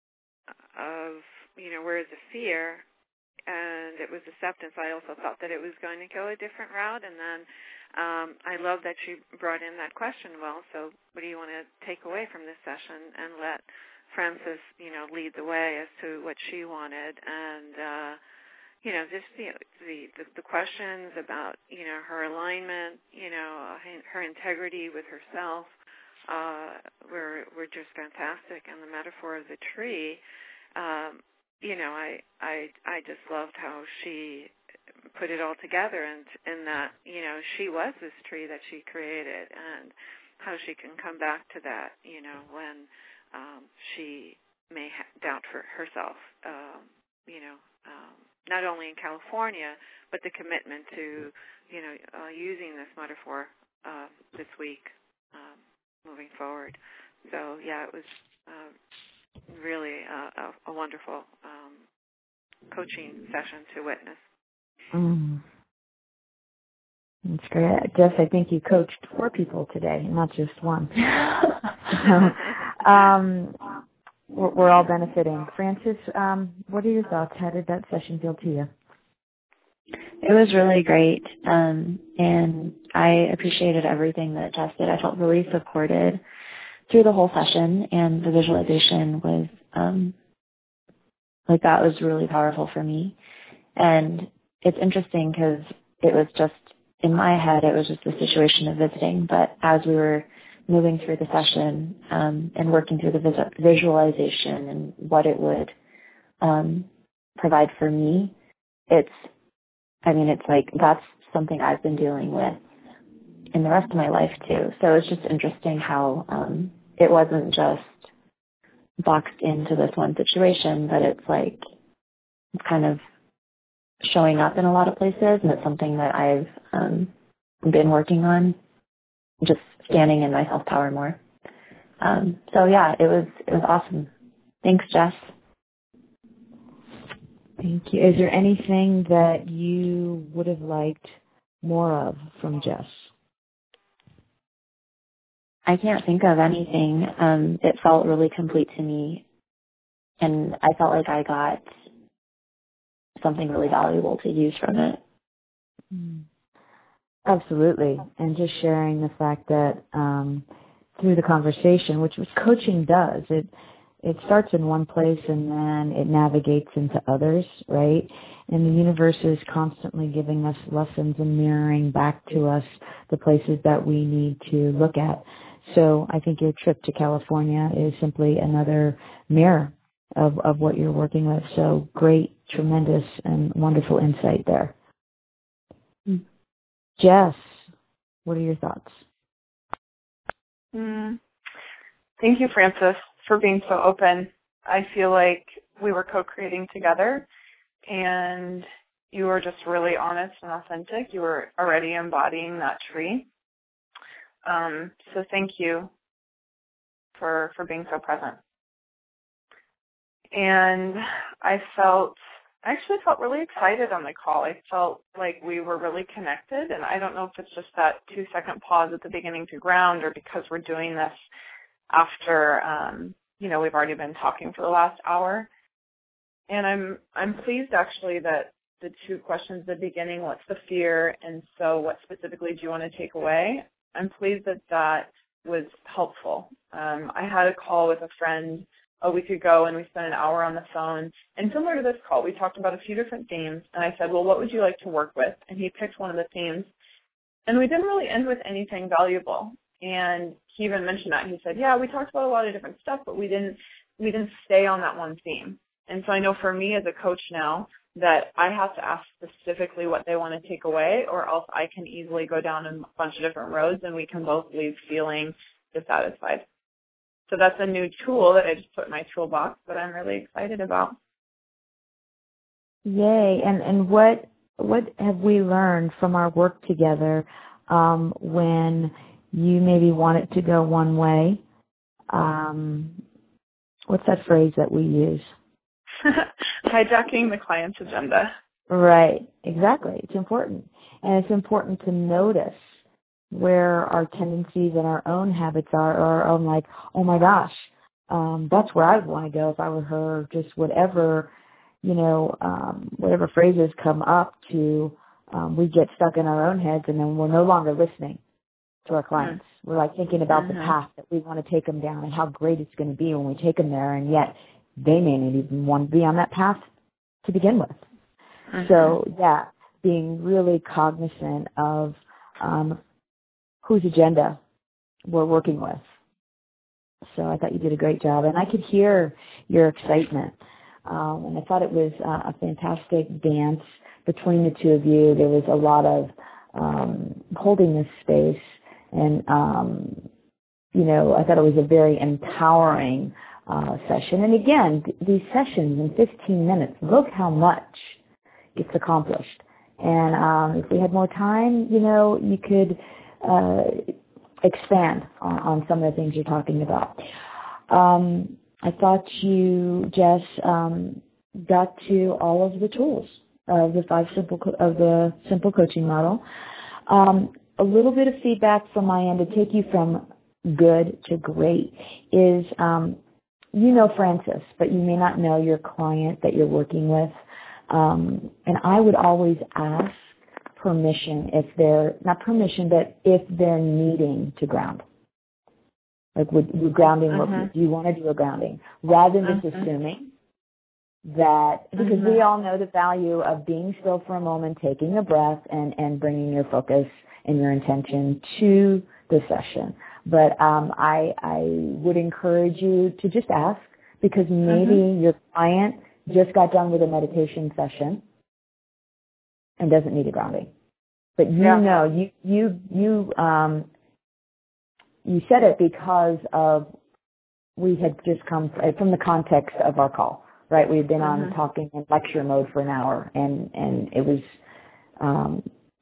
of you know where is the fear, and it was acceptance. I also thought that it was going to go a different route, and then um, I love that she brought in that question. Well, so what do you want to take away from this session, and let Frances, you know, lead the way as to what she wanted, and uh, you know, just you know, the, the the questions about you know her alignment, you know, her integrity with herself. Uh, were were just fantastic, and the metaphor of the tree, um, you know, I I I just loved how she put it all together, and in that you know she was this tree that she created, and how she can come back to that, you know, when um, she may ha- doubt for herself, um, you know, um, not only in California, but the commitment to you know uh, using this metaphor uh, this week. Um, moving forward. So, yeah, it was uh, really a, a, a wonderful um, coaching session to witness. Mm. That's great. Jess, I think you coached four people today, not just one. so, um, we're, we're all benefiting. Frances, um, what are your thoughts? How did that session feel to you? It was really great, um, and I appreciated everything that Jess did. I felt really supported through the whole session, and the visualization was, um, like, that was really powerful for me. And it's interesting because it was just, in my head, it was just a situation of visiting, but as we were moving through the session um, and working through the vis- visualization and what it would um, provide for me, it's I mean, it's like that's something I've been dealing with in the rest of my life, too. So it's just interesting how um, it wasn't just boxed into this one situation, but it's like kind of showing up in a lot of places, and it's something that I've um, been working on, just standing in my self-power more. Um, so, yeah, it was it was awesome. Thanks, Jess. Thank you. Is there anything that you would have liked more of from Jess? I can't think of anything. Um, it felt really complete to me, and I felt like I got something really valuable to use from it. Mm. Absolutely. And just sharing the fact that um, through the conversation, which, which coaching does, it it starts in one place and then it navigates into others, right? And the universe is constantly giving us lessons and mirroring back to us the places that we need to look at. So I think your trip to California is simply another mirror of, of what you're working with. So great, tremendous, and wonderful insight there. Mm. Jess, what are your thoughts? Mm. Thank you, Frances, for being so open. I feel like we were co-creating together, and you were just really honest and authentic. You were already embodying that tree. Um, so thank you for for being so present. And I felt, I actually felt really excited on the call. I felt like we were really connected, and I don't know if it's just that two-second pause at the beginning to ground, or because we're doing this after, um, you know, we've already been talking for the last hour. And I'm I'm pleased, actually, that the two questions at the beginning, what's the fear, and so what specifically do you want to take away? I'm pleased that that was helpful. Um, I had a call with a friend a week ago, and we spent an hour on the phone. And similar to this call, we talked about a few different themes. And I said, well, what would you like to work with? And he picked one of the themes. And we didn't really end with anything valuable. And he even mentioned that. He said, yeah, we talked about a lot of different stuff, but we didn't we didn't stay on that one theme. And so I know for me as a coach now that I have to ask specifically what they want to take away, or else I can easily go down a bunch of different roads and we can both leave feeling dissatisfied. So that's a new tool that I just put in my toolbox that I'm really excited about. Yay. And, and what, what have we learned from our work together um, when you maybe want it to go one way? Um, what's that phrase that we use? Hijacking the client's agenda. Right, exactly. It's important. And it's important to notice where our tendencies and our own habits are, or our own like, oh my gosh, um, that's where I would want to go if I were her, just whatever, you know, um, whatever phrases come up to, um, we get stuck in our own heads and then we're no longer listening to our clients. Mm-hmm. We're like thinking about mm-hmm. the path that we want to take them down and how great it's going to be when we take them there, and yet they may not even want to be on that path to begin with. Mm-hmm. So, yeah, being really cognizant of um, whose agenda we're working with. So I thought you did a great job, and I could hear your excitement. Um, and I thought it was uh, a fantastic dance between the two of you. There was a lot of um, holding this space, and, um, you know, I thought it was a very empowering uh, session. And again, th- these sessions in fifteen minutes, look how much gets accomplished. And um, if we had more time, you know, you could uh, expand on, on some of the things you're talking about. Um, I thought you, Jess, um, got to all of the tools of the five simple co- of the simple coaching model. Um, a little bit of feedback from my end to take you from good to great is, um, you know Frances, but you may not know your client that you're working with. Um, and I would always ask permission if they're, not permission, but if they're needing to ground. Like, would, would grounding uh-huh. work? Do you want to do a grounding? Rather than just uh-huh. assuming that, because uh-huh. we all know the value of being still for a moment, taking a breath, and, and bringing your focus and your intention to the session. But um, I, I would encourage you to just ask, because maybe uh-huh. your client just got done with a meditation session and doesn't need a grounding. But you yeah. know, you you you um, you said it because of we had just come from the context of our call, right? We had been mm-hmm. on talking in lecture mode for an hour, and and it was um,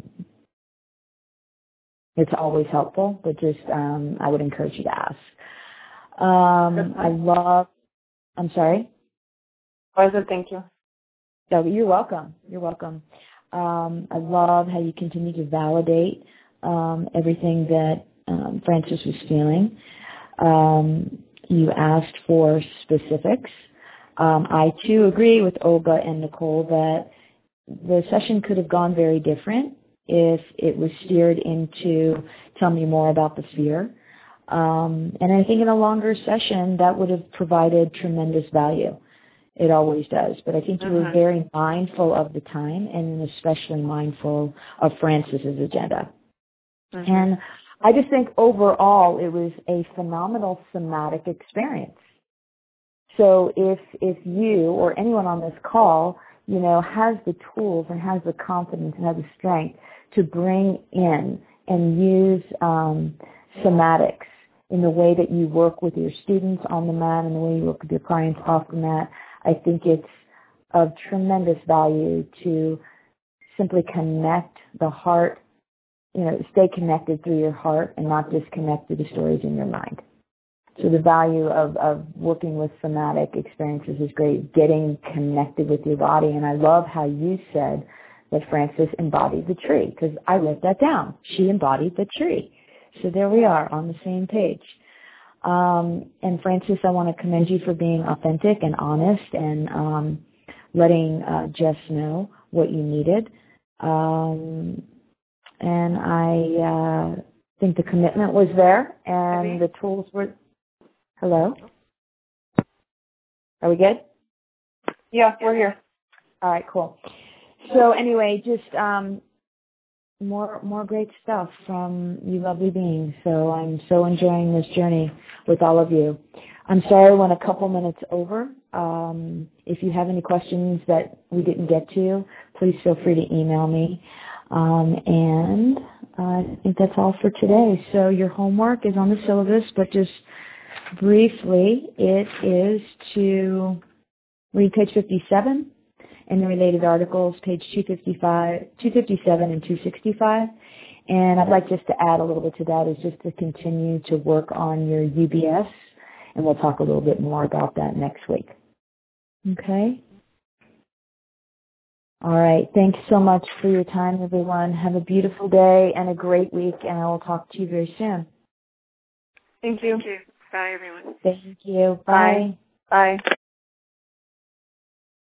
it's always helpful, but just um, I would encourage you to ask. Um, I love. I'm sorry. I said thank you. So you're welcome. You're welcome. Um, I love how you continue to validate um, everything that um, Frances was feeling. Um, you asked for specifics. Um, I, too, agree with Olga and Nicole that the session could have gone very different if it was steered into tell me more about the sphere. Um, and I think in a longer session, that would have provided tremendous value. It always does. But I think you were very mindful of the time, and especially mindful of Frances's agenda. Mm-hmm. And I just think overall it was a phenomenal somatic experience. So if if you or anyone on this call, you know, has the tools and has the confidence and has the strength to bring in and use um, somatics in the way that you work with your students on the mat and the way you work with your clients off the mat, I think it's of tremendous value to simply connect the heart, you know, stay connected through your heart and not disconnect through the stories in your mind. So the value of, of working with somatic experiences is great, getting connected with your body. And I love how you said that Frances embodied the tree, because I wrote that down. She embodied the tree. So there we are on the same page. Um, and Frances, I want to commend you for being authentic and honest and um, letting uh, Jess know what you needed. Um, and I uh, think the commitment was there, and the tools were. Hello? Are we good? Yeah, we're here. All right, cool. So anyway, just um, more more great stuff from you lovely beings. So I'm so enjoying this journey with all of you. I'm sorry I went a couple minutes over. Um, if you have any questions that we didn't get to, please feel free to email me. Um, and I think that's all for today. So your homework is on the syllabus, but just briefly, it is to read page fifty-seven in the related articles, page two fifty-five, two fifty-seven and two sixty-five. And I'd like just to add a little bit to that is just to continue to work on your U B S, and we'll talk a little bit more about that next week. Okay? All right. Thanks so much for your time, everyone. Have a beautiful day and a great week, and I will talk to you very soon. Thank you. Thank you. Bye, everyone. Thank you. Bye. Bye. Bye.